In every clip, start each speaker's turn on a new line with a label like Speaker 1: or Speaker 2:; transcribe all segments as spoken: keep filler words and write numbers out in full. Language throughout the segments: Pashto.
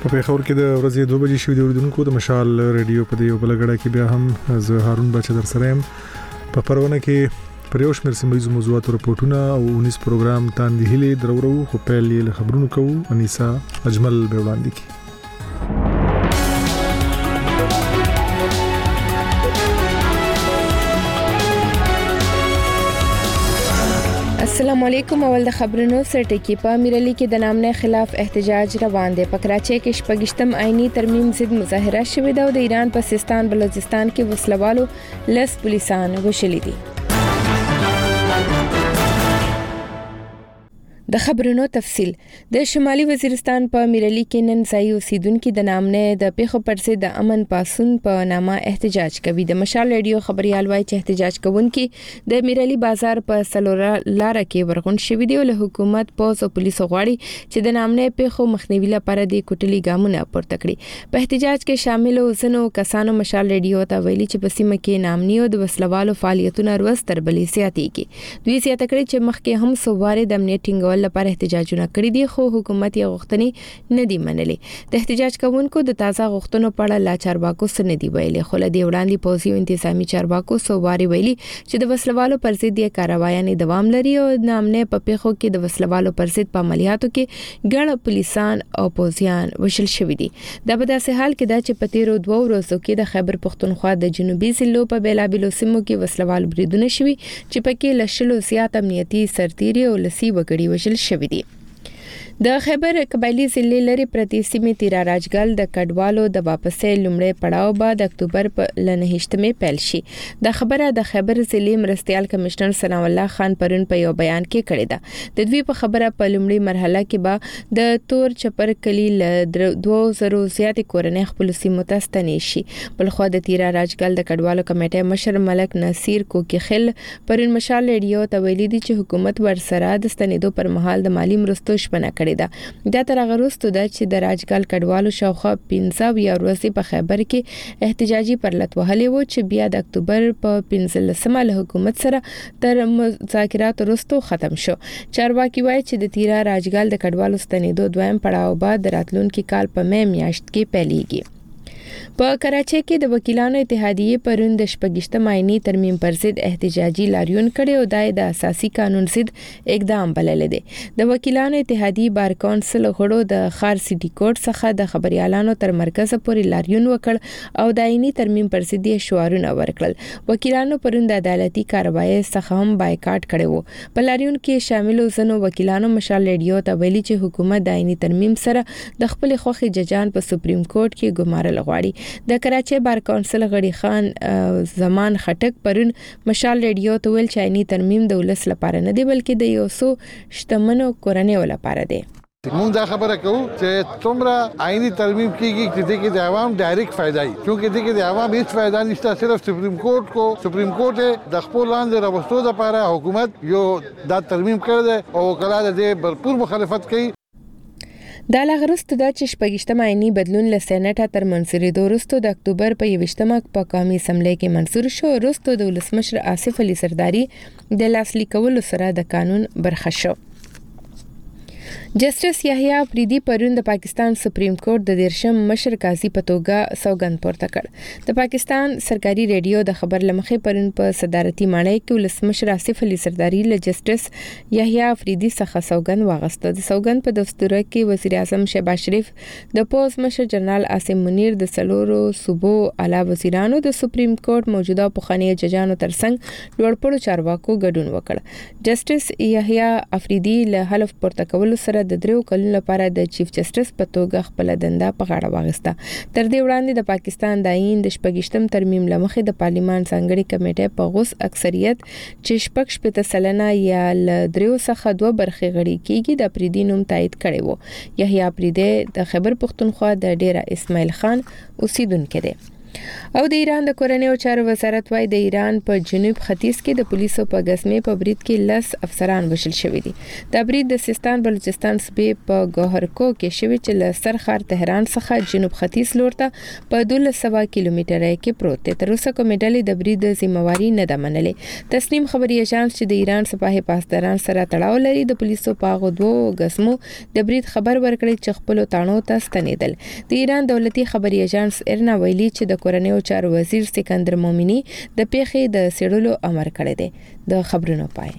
Speaker 1: په خبر کې د ورځې دوه بجې شوې د اوریدونکو د مشال ریډیو په دې وبلګړه کې بیا هم زه هارون بچ در سره يم په پرونه کې پر یو شمېر سیمه موضوعات رپورټونه او انیس پروګرام تاندې هلي درورو خو پیل یې خبرونه کوو انیسا اجمل به وړاندې کی.
Speaker 2: السلام علیکم. اول د خبرونو سره ټکی په امیرعلی کې د نامنه خلاف احتجاج روان دی. په کراچۍ کې شپږشتم آئینی ترمیم ضد مظاهره شوې ده او د ایران په سیستان بلوچستان کې وسلوالو لس پولیسان وشلي دي. د خبرونو تفصیل. د شمالي وزیرستان په امیرعلی کې نن ځای اوسیدونکو د نامنه د پیښو پر ضد د امن پاسون په نامه احتجاج کوي. د مشال ریډیو خبريال وايي چې احتجاج کوونکي د امیرعلی بازار په سلوره لار کې ورغون شوي دي او له حکومت پوز او پولیسو غواړي چې د نامنه پیښو مخنیوي لپاره د کوټلي ګامونه پورته کړي. په احتجاج کې شامل وزنو کسانو مشال ریډیو ته ویلي چې په سیمه کې نامني او د وسلوالو فعالیتونه روز تر بلې زیاتېږي. دوی زیاته کړي چې مخکې هم سوواره د امنیت ټینګول لپاره احتجاجونه کړي دي خو حکومت یې غوښتنې نه دي منلې. د احتجاج کوونکو د تازه غوښتنو په اړه لا چارواکو څه نه دی ویلي. خو له دې وړاندې پوځي او انتظامی چارواکو سوواري ویلي چې د وسلوالو پر ضد یې کاروایانې دوام لري او نامنه په پیښو کې د وسلوالو پر ضد په عملیاتو کې ګڼ پولیسان او پوځیان وشل شوي دي. دا په داسې حال کې دا چې په تیرو دوه ورځو کې د خیبر پختونخوا د جنوبي ضلعو په بیلابیلو سیمو کې وسلوال بریدونه شوي چې پکې لشلو زیات امنیتي سرتیري او لسی وګړي وشل شوي دي. د خیبر قبایلی ضلع لري پرتی سیمه تیرا راجګل د کډوالو د واپسې لومړی پړاو بعد اکتوبر په لنهشتمه پیل شي. د خبره د خیبر ضلع مرستيال کمشنر ثنا الله خان پرون په یو بیان کې کړی ده. د دوی په خبره په لومړی مرحله کې به د تور چپر کلی ل دوه زره زیات کورنۍ خپل سیمه ته ستنې شي. بلخو د تیرا راجګل د کډوالو کمیټې مشر ملک نصیر کوکیخل پرون مشال ریډیو ته ویلي دي چې حکومت ورسره د ستنېدو پر مهال د مالی مرستو شپنه کړې ده. دا تر هغه وروسته ده چې د راجګل کډوالو شاوخوا پنځه یا ورځې په خیبر کې احتجاجي پرلط وهلې و چې بیا د اکتوبر په پنځلسمه له حکومت سره تر مذاکرات وروسته ختم شو. چارواکي وایي چې د تیرا راجګل د کډوالو ستنېدو دویم پړاو بعد راتلونکي کال په مې میاشت کې پیلېږي. په کراچۍ کې د وکیلانو اتحادیې پرون د شپږشتم آئینی ترمیم پر ضد احتجاجي لاریون کړي او دای د اساسي قانون ضد اقدام بلل دي. د وکیلانو اتحادیې بار کونسل غړو د خار سټي کوټ څخه د خبريالانو تر مرکز پورې لاریون وکړ او د آئینی ترمیم پر ضد شعارونه ورکړل. وکیلانو پرون د عدالتي کاروایی څخه هم بایکاټ کړي وو. په لاریون کې شامل وزنو وکیلانو مشال ریډیو ته ویلي چې حکومت د آئینی ترمیم سره د خپل خوخي ججان په سپریم کورټ کې ګمارل غواړي. د کراچۍ بار کونسل غړي خان زمان خټک پرون مشال ریډیو ته ویل چې آئینی ترمیم د ولس لپاره نه دی بلکې د یو څو شتمنو کورنیو لپاره دی.
Speaker 3: مونږ دا خبره کوو چې څومره آئینی ترمیم کیږي چې دغه د عوام ډایرکټ فائدہ وي چې دغه د عوام هیڅ فائدہ نشته. صرف سپریم کورټ کو سپریم کورټ د خپل لاندې راوستو لپاره حکومت یو دا ترمیم کړی او کله د بھرپور مخالفت کوي.
Speaker 2: دا لغرسته د چشپګشتم آئینی بدلون له سېنات تر منځري دوستو د اکتوبر په یوشتمه په قومي اسمبلی کې منظور شو. وروسته د ولسمشر آصف علي زرداری د لاسلیک کولو سره د قانون برخه شو. جسټس یحیی افریدی پرون د پاکستان سپریم کورټ د دیرشم مشر قاضي په توګه سوګند پورته کړ. د پاکستان سرکاري ریډیو د خبر لمخې پرون په صدارتي ماڼۍ کې ولسمشر آصف علي زرداری له جسټس یحیی افریدی څخه سوګند واغسته. د سوګند په دفتر کې وزیر اعظم شهباز شریف د پوز مشر جنرال عاصم منیر د سلورو صوبو اعلی وزیرانو د سپریم کورټ موجوده پخوانی ججانو ترڅنګ لوړپوړو چارواکو ګډون وکړ. جسټس یحیی افریدی له حلف پورته کولو سره د دریو کلونو لپاره د چیف جسټس په توګه خپل دنده په غاړه واغسته. تر دې وړاندې د پاکستان د آئین د شپږشتم ترمیم لمخې د پارلیمان څنګهړي کمیټې په غوس اکثریت چې شپږ شپږ سلنه یا ل دریو څخه دوه برخې غړي کیږي د پریدي نوم تایید کړي وو. یحیی پریدي د خیبر پختونخوا د ډیره اسماعیل خان اوسیدونکو دی. او د ایران د کورنیو چارو وزارت وايي د ایران په جنوب ختیځ کې د پولیسو په غزمې په برید کې لس افسران وشل شوي دي. د برید د سیستان بلوچستان صوبې په ګوهرکو کې شوی چې له سرخار تهران څخه جنوب ختیځ لور ته په دولس سوه کیلومتره کې پروت دی. تر اوسه کومې ډلې د برید ذمہواری نه ده منلې. تسنیم خبري اژانس چې د ایران سپاه پاسداران سره تړاو لري د پولیسو په غوډو غزمو د برید خبر ورکړي چې خپل تانو ته ستنیدل. د ایران دولتي خبري اژانس ارنا ویلي چې د کورنیو چارو وزیر سکندر مومنی د پیښې د سړلو امر کړی دی. د خبرونو پای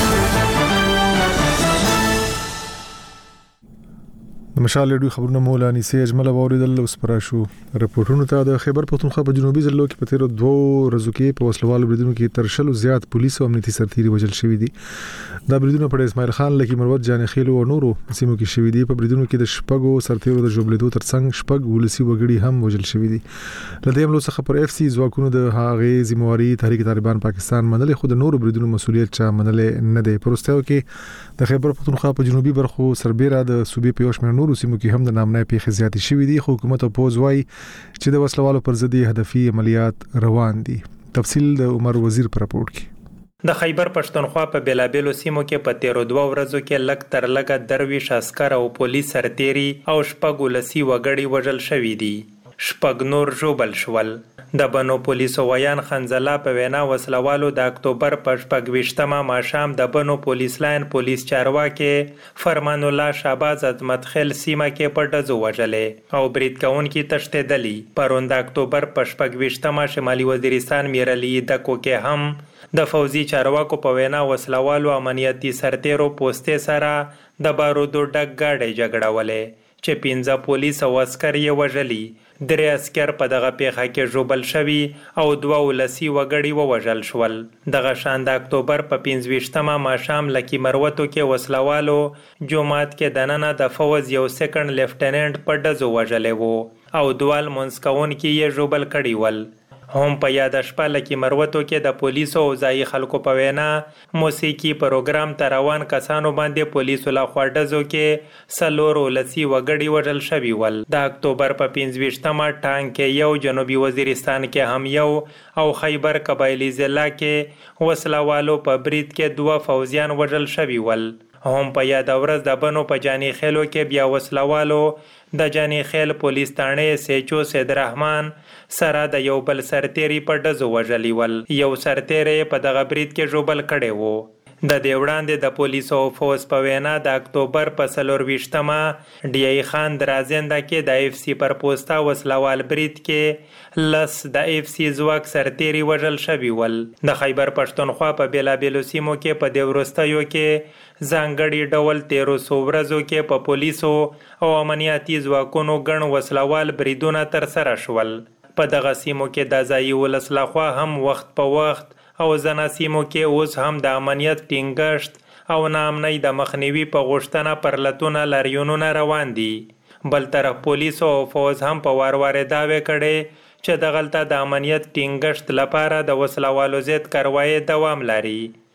Speaker 1: د مشال ریډیو خبرونه مولا نسی اجمل اوریدل اوس پر شو رپورټونو ته د خیبر پختونخوا په جنوبي ضلعو کې په تیرو دوه ورځو کې په وسلوالو بریدونو کې تر شلو زیات پولیس او امنیتي سرتیري وژل شوي دي. دا بریدونه په اسماعیل خان لکی مروت جانخیل او نورو سیمو کې شوي دي. په بریدونو کې د شپږو سرتیرو د جوړېدو ترڅنګ شپږ ولسی وګړي هم وژل شوي دي. لدې عملو څخه پر اف سی ځواکونو د هغې ذمہواری تحریک طالبان پاکستان منلې خو د نورو بریدونو مسولیت چا منلې نه دی. پروستیو کې د خیبر پختونخوا په جنوبي برخو سربېره د صوبې په یوشمېر نورو سیمو کې هم د نامنه پیښې زیاتې شوې دي. حکومت او پوز وايي چې د وسلوالو پر ضد هدفي عملیات روان دي. تفصیل د عمر وزیر پر راپور کې.
Speaker 4: د خیبر پښتونخوا په بیلابیلو سیمو کې په تیرو دوه ورځو کې لک تر لګه درویش عسكر او پولیس سرتیري او شپږ لسی وګړي وژل شوي دي. شپږ نور ژوبل شول. د بنو پولیسو ویان خنزلا په وینا وسلوالو د اکتوبر په شپږ ویشتمه ماښام د بنو پولیس لاین پولیس چارواکي فرمان الله شهباز عظمت خیل سیمه کې په ډزو وژلې او برید کوونکي تښتېدلي. پرون د اکتوبر په شپږ ویشتمه شمالي وزیرستان میرعلي دکو کې هم د فوزي چارواکو په وینا وسلوالو امنیتي سرتیرو پوستې سره د بارودو ډک گاډي جګړه ولې چې پنځه پولیس او عسكر یې وژلي. درې عسكر په دغه پیښه کې ژوبل شوي او دوه ولسی وګړي ووژل شول. دغه شان د اکتوبر په پنځه ویشتمه ماښام لکی مروتو کې وسلوالو جومات کې دننه د فوز یو سیکنډ لیفټیننټ په ډزو وژلی وو او دوال منځ کوونکي یې ژوبل کړي ول. هم په یاد شپه لکی مروتو کې د پولیسو او ځایي خلکو په وینا موسیقي پروګرام ته روان کسانو باندې پولیسو له خوا ډزو کې څلور ولسي وګړي وژل شوي ول. د اکتوبر په پنځه ویشتمه ټانګ کې یو، جنوبي وزیرستان کې هم یو او خیبر قبایلي ضلع کې وسلوالو په برید کې دوه فوزیان وژل شوي ول. هم په یاد ورځ د بنو په جانی خیلو کې بیا وسلوالو د جانی خیل پولیس تانه سیچو سید رحمان سره د یو بل سرتیری په ډزو وژلی ول. یو سرتیری په دغه برید کې ژوبل کړی وو. د دې وړاندې د پولیسو او فوز په وینا د اکتوبر په څلور ویشتمه ډی ای خان درازنده کې د اف سی پر پوسټا وسلوال برید کې لس د اف سی ځواک سرتیری وژل شوي ول. د خیبر پښتونخوا په بیلابیلو سیمو کې په دې وروستیو کې ځانګړي ډول تیرو څو ورځو کې په پولیسو او امنیتي ځواکونو ګڼ وسلوال بریدونه ترسره شول. په دغه سیمو کې د ځایي ولس لخوا هم وخت په وخت او ځنه سیمو کې اوس هم د امنیت ټینګښت او ناامنۍ د مخنیوي په غوښتنه پرلتونه لاریونونه روان دي. بل طرف پولیسو او فوز هم په وار وار دعوې کړي چې دغلته د امنیت ټینګښت لپاره د وسلوالو ضد کاروایی دوام لري.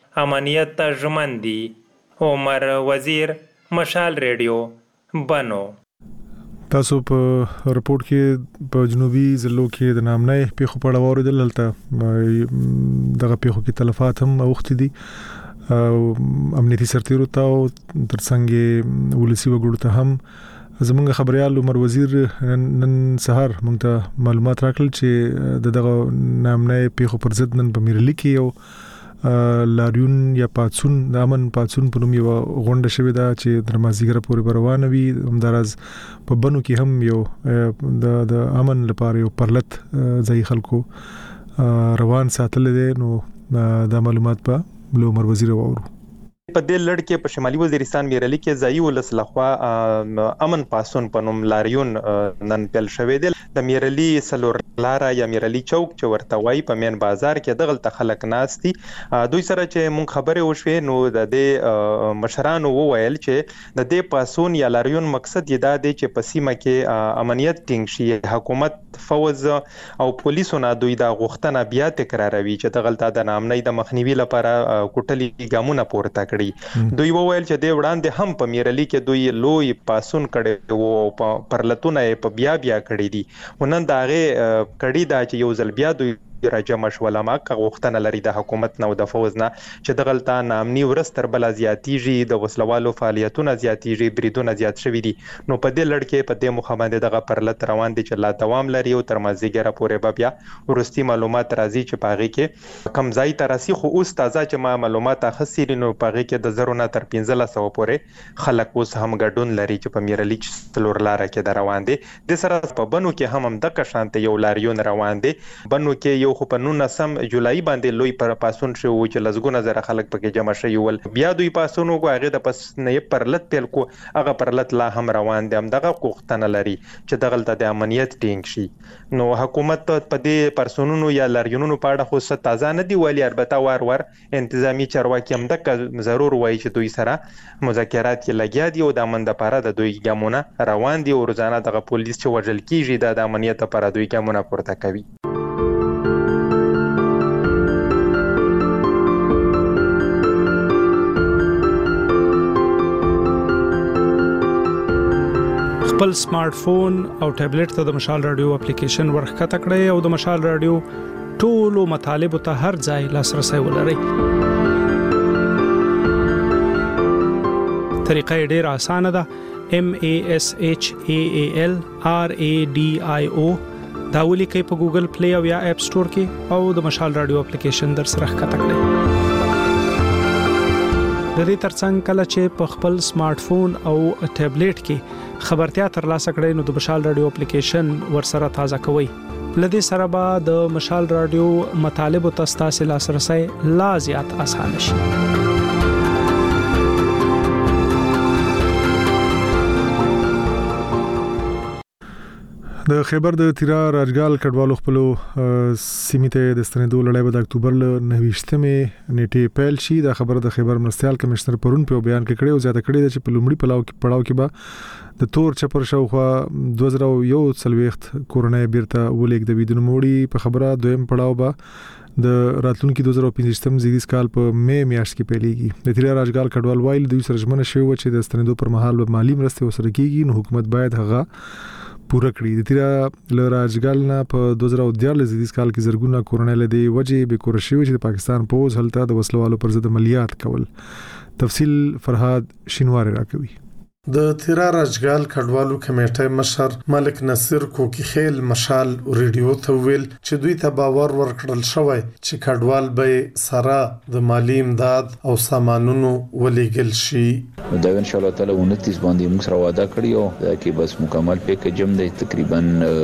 Speaker 4: امنیت ته ژمن دي. عمر وزیر، مشال ریډیو، بنو.
Speaker 1: تاسو په رپورت کې په جنوبي ضلعو کې د نامنه پیښو په اړه اوریدل. هلته دغه پیښو کې تلفات هم اوختي دي او امنیتي سرتیرو ته او ترڅنګ ولسی وګړو ته هم. زمونږ خبريال عمر وزیر نن سهار موږ ته معلومات راکړل چې دغه نامنه پیښو پر ضد نن په میرعلي کې یو لاریون یا پاتسون د امن پاتسون په نوم یو غونډه شوې ده چې د مازیګر پورې روانه وي. همداراز په بنو کې هم یو د د امن لپاره یو پرلت ځای خلکو روان ساتل دي. نو د معلومات په عمر وزیر وورو.
Speaker 5: په دې لړ کې په شمالي وزیرستان میرعلي کې ځایي ولس لخوا امن پاسون په نوم لاریون نن پیل شوی دی. د میرعلي سلور لاره یا میرعلي چوک چې ورته وایي په مین بازار کې دغلته خلک ناست دي. دوی سره چې مونږ خبرې وشوې نو د دې مشرانو وویل چې د دې پاسون یا لاریون مقصد یې دا دی چې په سیمه کې امنیت ټینګ شي. حکومت، فوز او پولیسو نه دوی دا غوښتنه بیا تکراروي چې دغلته د نامنۍ د مخنیوي لپاره کوټلي ګامونه پورته کړي. دوی وویل چې د وړاندې هم په میرعلي کې دوی لوی پاسون کړي وو او پرلتونه په بیا بیا کړي دي ونن دا غي کړي دا چې یو ځل بیا دوی راجمع شول ما غوښتنه لري د حکومت نو د فوز نه چې د غلطه نامني ورستر بل زیاتیږي د وسلوالو فعالیتونه زیاتیږي بریدونه زیات شوي دي نو په دې لړ کې په دې مخه باندې دغه پرلط روان دي چې لا دوام لري او تر مازیګره پورې بیا ورستي معلومات راځي چې پاغي کې کم ځای ترسي خو اوس تازه چې ما معلومات اخسي نو پاغي کې د زرونه تر پنځه سوه پورې خلک اوس هم ګډون لري چې په میرلی څلور لار کې روان دي د سره په بنو کې هم د کشانت یو لاریون روان دي بنو کې یو خو په نولسم جولای باندې لوی پر پاسون شو چې لزګونه زره خلک پکې جمع شوي ول بیا دوی پاسونو غوغه د پس نه پرلط پیل کو هغه پرلط لا هم روان دي هم دغه کوختنه لري چې دغلت د امنیت ټینګ شي نو حکومت په دې پرسونونو یا لریونونو په اړه خو ست تازه نه دی ولی البته وار وار انتظامی چارواکي هم د ضرور وایي چې دوی سره مذاکرات کې لګیا دي او د امن لپاره د دوی ګامونه روان دي او روزانه دغه پولیس چې وژل کیږي د امنیت لپاره دوی ګامونه پورته کوي
Speaker 6: خپل سمارټ فون او ټابلیټ ته د مشال رادیو اپلیکیشن ورخکته کړئ او د مشال رادیو ټولو مطالب ته هر ځای لاسرسي ولرئ. طریقه ډېره اسانه ده. M A S H A A L R A D I O دا ولیکئ په ګوګل پلی او یا اپ سٹور کې او د مشال رادیو اپلیکیشن در سره ښکته کړئ. د دې ترڅنګ کله چې په خپل سمارټ فون او ټابلیټ کې خبرتیا ترلاسه کړئ نو د مشال رادیو اپلیکیشن ورسره تازه کوئ. لدې سره به د مشال رادیو مطالب او تاسو لاسرسي لا زیات اسانه شي.
Speaker 1: د خیبر د تیرا راجګال کډوالو خپل سیمته د ستنېدو لړۍ به د اکتوبر ل نهویشتمه نیټه پیل شي. دا خبر د خیبر مرستيال کمشنر پرون په بیان کې کړي او زیاته کړي چې په لومړي پلاو کې پړاو کې به د تور چپر شاوخوا دوه زره یو څلويخت کورونای بیرته ولېګ د ویدونو موړي په خبره دویم پړاو به د راتلونکو دوه زره پنځه زیږدیز کال په مې میاشت کې پیلېږي. د تیرا راجګال کډوال وایي د سرجمنه شوی و چې د ستنېدو پر مهال به مالی مرسته وسره کیږي نو حکومت باید هغه پوره کړی. د تیرا ل راجګال نه په دوه زره دیارلس زیږدیز کال کې زرګونه کورونای لدی وجه به کور شوی چې د پاکستان پوز هلته د وسلوالو پر ضد عملیات کول. تفصیل فرهاد شینوار راکوي.
Speaker 7: د تیرا راجګال کډوالو کمیټې مشر ملک نصر کوکی خیل مشال ریډیو ته ویل چې دوی ته باور ورکړل شوی چې کډوال به سره د مالی امداد او سامانونو ولېګل شي.
Speaker 8: دا ان شاء الله تعالی انتیس باندې موږ سره وعده کړی او دا کې بس مکمل پیکیج هم دی تقریبا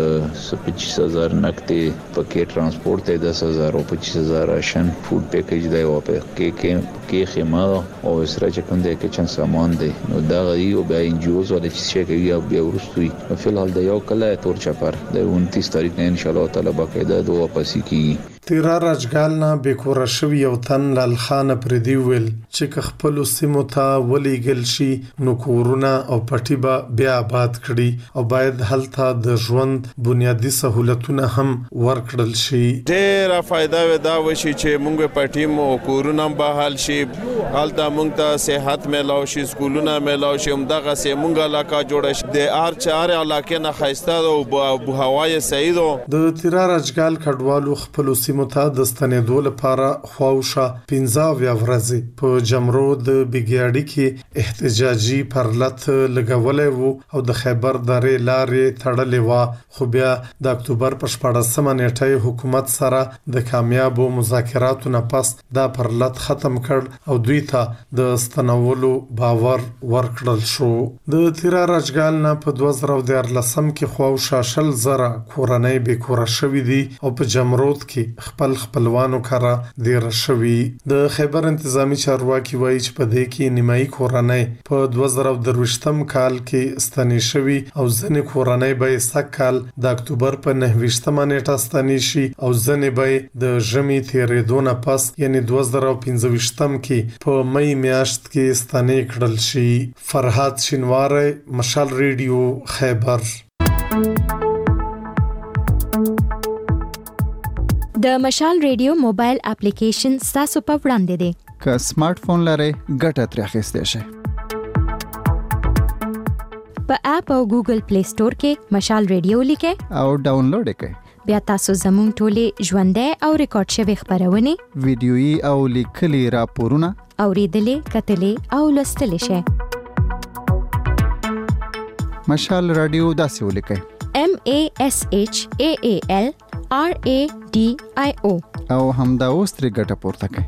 Speaker 8: پچیس هزار نقدې پکې ترانسپورت دی دس هزار او پچیس هزار راشن فود پیکیج دی او په کې کې کې خیمه او سره چې کوم دی کچن سامان دی نو دا غي او بیا انجوز ولې چې شي کوي او بیا ورستوي. په الحال د یو کله تور چپر د انتیس تاریخ نه ان شاء الله تعالی باقاعده دوه واپسی کیږي.
Speaker 7: تیرا راجګال نه بیکور شوی یو تن لال خان پردی ویل چې خپل سیمو ته ولېګل شي نو کورونه او پټي به بیا آباد کړي او باید هلته د ژوند بنیادی سہولتونه هم ورکړل شي.
Speaker 9: ډېر فائدہ ودا وشي چې موږ پټي مو کورونه به حل شي هلته موږ ته صحت ملاو شي سکولونه ملاو شي همدغه سه موږ علاقه جوړ شي د ار چار علاقې نه خيسته او هوای سعید
Speaker 7: د تیرا راجګال کډوالو خپل سیمه د ستنېدو لپاره خواوشه پنځه ویا ورځې په جمرو د بګیاړي کې احتجاجي پرلط لګولې وو او د خیبر درې لارې تړلې و خو بیا د اکتوبر په شپږمه نیټه حکومت سره د کامیابو مذاکراتو نه پس دا پرلط ختم کړ او دوی ته د ستنولو باور ورکړل شو. د تیرا راجګال نه په دوه زره دیارلس کې خواوشه شل زره کورنۍ به کور شوې دي او په جمرود کې خپل خپلوانو کرا ډیر شوی. د خیبر انتظامی چارواکي وایي چې په دې کې نیمایي کورنۍ په دوه زره درویشتم کال کې ستنې شوی او ځنې کورنۍ به سکهال د اکتوبر په نهویشتمه نیټه ستنې شي او ځنې به د ژمي تیرېدو نه پس یعنی دوه زره پنځه ویشتم کې په مې میاشت کې ستنې کړل شي. فرهاد شینوار مشال ریډیو خیبر.
Speaker 10: د مشال ریډیو موبایل اپلیکیشن تاسو په وړاندې دی. که سمارټ فون لرئ ګټه ترې اخیستئ شئ. په اپ او ګوګل پلی سٹور کې مشال ریډیو لیکه
Speaker 11: او ډاونلوډ کړئ.
Speaker 10: بیا تاسو زموږ ټولې ژوندۍ او ریکارډ شوی خبرونه
Speaker 11: ویډیويي او لیکلي راپورونه
Speaker 10: اوریدلې کتلې او لوستلې شئ.
Speaker 11: مشال رادیو داسې ولیکئ:
Speaker 10: M A S H A A L R A D I O
Speaker 11: او همدا اوس ترې ګټه پورته کړئ.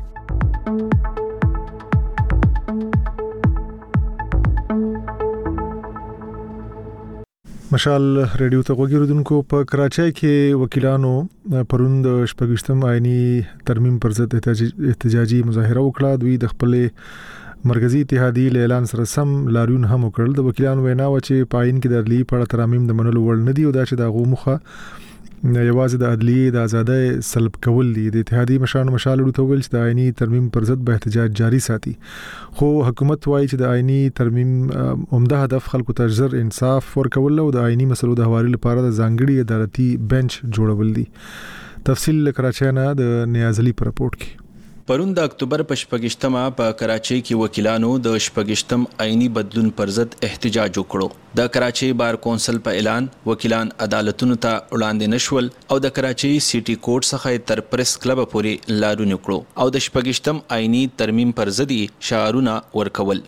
Speaker 1: مشال ریډیو ته وګورئ. په کراچۍ کې وکیلانو پرون د شپږشتم آئینی ترمیم پر ضد احتجاجي مظاهره وکړه. دوی د خپل مرکزی اتحادیې له اعلان سره سم لاریون هم وکړل. د وکیلانو وینا و چې په آئین کې د عدلي په اړه ترامیم د منلو وړ نه دي او دا چې د هغو موخه یوازې د عدلیې د آزادۍ سلب کول دي. د اتحادیې مشرانو مشال ورته ویل چې د آئینی ترمیم پر ضد به احتجاج جاری ساتي، خو حکومت وایي چې د آئینی ترمیم عمده هدف خلکو ته ژر انصاف ورکول او د آئینی مسلو د حوالې لپاره د ځانګړي عدالتي بنچ جوړول دي. تفصیل کراچۍ نه د نیاز علي پر رپورت کې.
Speaker 12: پرون د اکتوبر په شپږشتمه په کراچۍ کې وکیلانو د شپږشتم آئینی بدلون پر ضد احتجاج وکړو. د کراچۍ بار کونسل په اعلان وکیلان عدالتونو ته وړاندې نشول او د کراچۍ سیټي کورټ څخه تر پریس کلب پورې لارونه کړو او د شپږشتم آئینی ترمیم پر ضد شعارونه ورکول.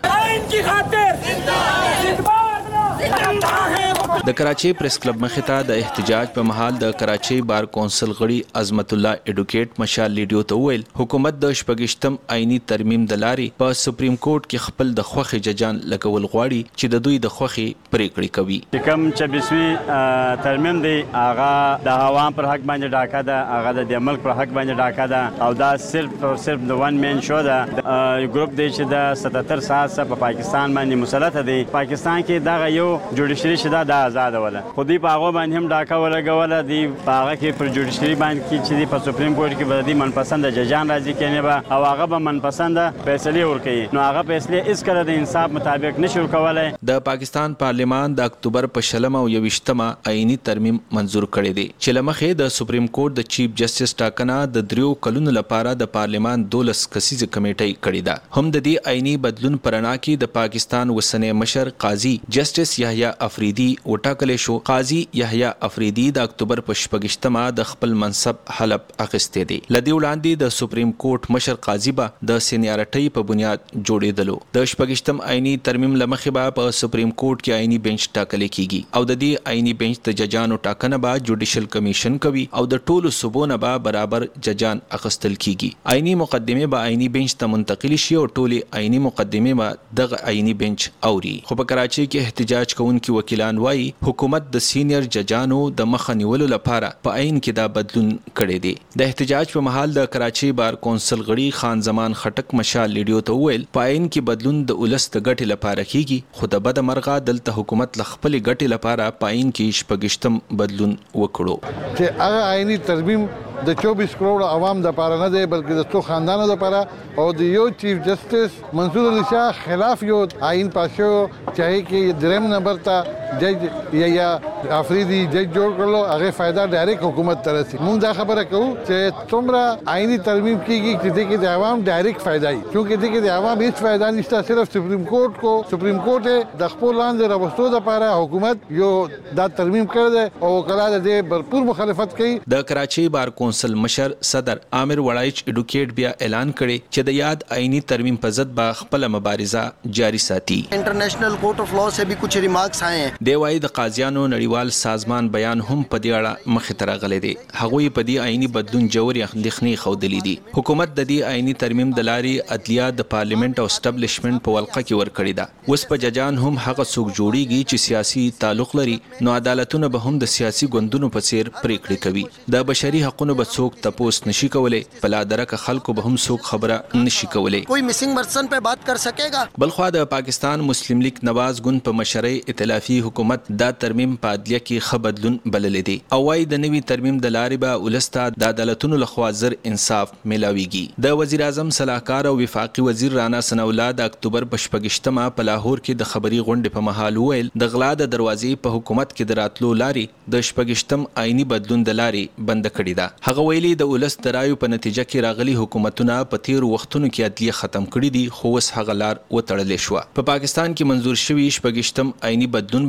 Speaker 12: د کراچۍ پریس کلب مخې ته د احتجاج په محل د کراچۍ بار کونسل غړي عظمت الله اډوکیټ مشال لیډیو ته ویل حکومت د شپږشتم آئینی ترمیم د لارې په سپریم کورټ کې خپل د خوخي ججان لګول غواړي چې د دوی د خوخي پریکړې کوي.
Speaker 13: کوم چې بسوي ترمیم دی هغه د عوام پر حق باندې ډاکا ده، هغه د ملک پر حق باندې ډاکا ده او دا صرف او صرف د وان مین شو ده. ګروپ دی چې د ستتر ساعت په پاکستان باندې مسلط دی. پاکستان کې دا یو جوډیشري شدا د آزاد ولا خو دی په هغه باندې هم ډاکا ولګوله. دی په هغه کې پر جوډیشري باندې کې چې دی په سپریم کورټ کې به دی منپسند ججان راځي کینه به او هغه به منپسند فیصله ورکړي، نو هغه فیصله اس کله د انصاف مطابق نشو کولای.
Speaker 12: د پاکستان پارلیمان د اکتوبر په شلمه او یوشتمه آئینی ترمیم منزور کړی دی چې لمخې د سپریم کورټ د چیف جسټس ټاکنه د دریو کلونو لپاره د پارلیمان دولس کسیزه کمیټه کړی ده. هم د دې آئینی بدلون پرانا کې د پاکستان وسنه مشر قاضي جسټس یحیی افریدي وټاکل شو. قاضي یحیی افریدي د اکتوبر په شپږشتمه د خپل منصب حلف اخیسته دی. لدی وړاندې د سپریم کورټ مشر قاضي به د سینیارټۍ په بنیاد جوړېدلو. د شپږشتم آئینی ترمیم لمخې به په سپریم کورټ کې آئینی بنچ ټاکل کیږي او د دې آئینی بنچ د ججانو ټاکنه به جوډیشل کمیشن کوي او د ټولو صوبونو به برابر ججان اخیستل کیږي. آئینی مقدمه به آئینی بنچ ته منتقل شي او ټولې آئینی مقدمه به دغه آئینی بنچ اوري. خو په کراچۍ کې احتجاج کوونکي وکیلان وایي حکومت د سینیئر ججانو د مخه نیولو لپاره په آئین کې دا بدلون کړی دی. د احتجاج په محل د کراچۍ بار کونسل غړي خان زمان خټک مشال لیډیو ته ویل په آئین کې بدلون د ولس د ګټې لپاره کیږي، خو د بد مرغه دلته حکومت ل خپل ګټې لپاره په آئین کې شپږشتم بدلون وکړو.
Speaker 3: چې هغه آئینی ترمیم د چوبیس کروڑ عوام د پاره نه دی بلکې د څو خاندانو د پاره او د یو چیف جسټس منصور علي شاه خلاف یو آئین پاسو چاهي کې دریم نمبر ته جج یا یا افریدي جج جوړ کړلو هغه فائدہ ډایرکټ حکومت ترسي. موږ دا خبره کوو چې څومره آئینی ترمیم کیږي چې دغه د عوام ډایرکټ فائدہ وي، چونکه دغه د عوام هیڅ فائدہ نشته. صرف سپریم کورټ کو سپریم کورټ د خپل لاندې راوستو د پاره حکومت یو دا ترمیم کړی او کله د بھرپور مخالفت کوي.
Speaker 12: د کراچۍ بار کونسل مشر صدر عامر وړایچ اډوکیټ بیا اعلان کړي چې د یاد آئینی ترمیم په ضد به خپل مبارزه جاری ساتي.
Speaker 14: انټرنیشنل کورټ اف لا سے بھی کچھ ریمارکس آئے ہیں.
Speaker 12: دی وايي د قاضیانو نړیوال سازمان بیان هم په دې اړه مخې ته راغلی دی. هغوی په دې آئینی بدلون جوړي اندېښنې ښودلې دي. حکومت د دې آئینی ترمیم د لارې عدلیه د پارلیمنت او اسټابلیشمنت په ولقه کې ورکړې ده. اوس په ججان هم هغه څوک جوړیږي چې سیاسي تعلق لري، نو عدالتونه به هم د سیاسي ګوندونو په څیر پریکړې کوي. د بشري حقوقو به څوک تپوس نشي کولای، بلا درکه خلکو به هم څوک خبره نشي کولای.
Speaker 14: کوئی مسنګ پرسن په بات کر سکےگا.
Speaker 12: بلخوا د پاکستان مسلم لیگ نواز ګوند په مشرۍ ائتلافي حکومت دا ترمیم په عدلیه کې ښه بدلون بللې دی او وايي د نوي ترمیم د لارې به ولسته د عدالتونو لخوا زر انصاف ملاويږي. د وزیر اعظم صلاحکار او وفاقي وزیر رانا ثناء الله د اکتوبر په شپږشتمه په لاهور کې د خبري غونډې په محل ویل د غلا د دروازې په حکومت کې د راتلو لارې د شپږشتم آئینی بدلون د لارې بند کړی ده. هغه ویلي د ولس د رایو په نتیجه کې راغلي حکومتونه په تیر وختونو کې عدلیه ختم کړي دي، خو اوس هغه لار وتړلې شو. په پاکستان کې منزور شوی شپږشتم آئینی بدلون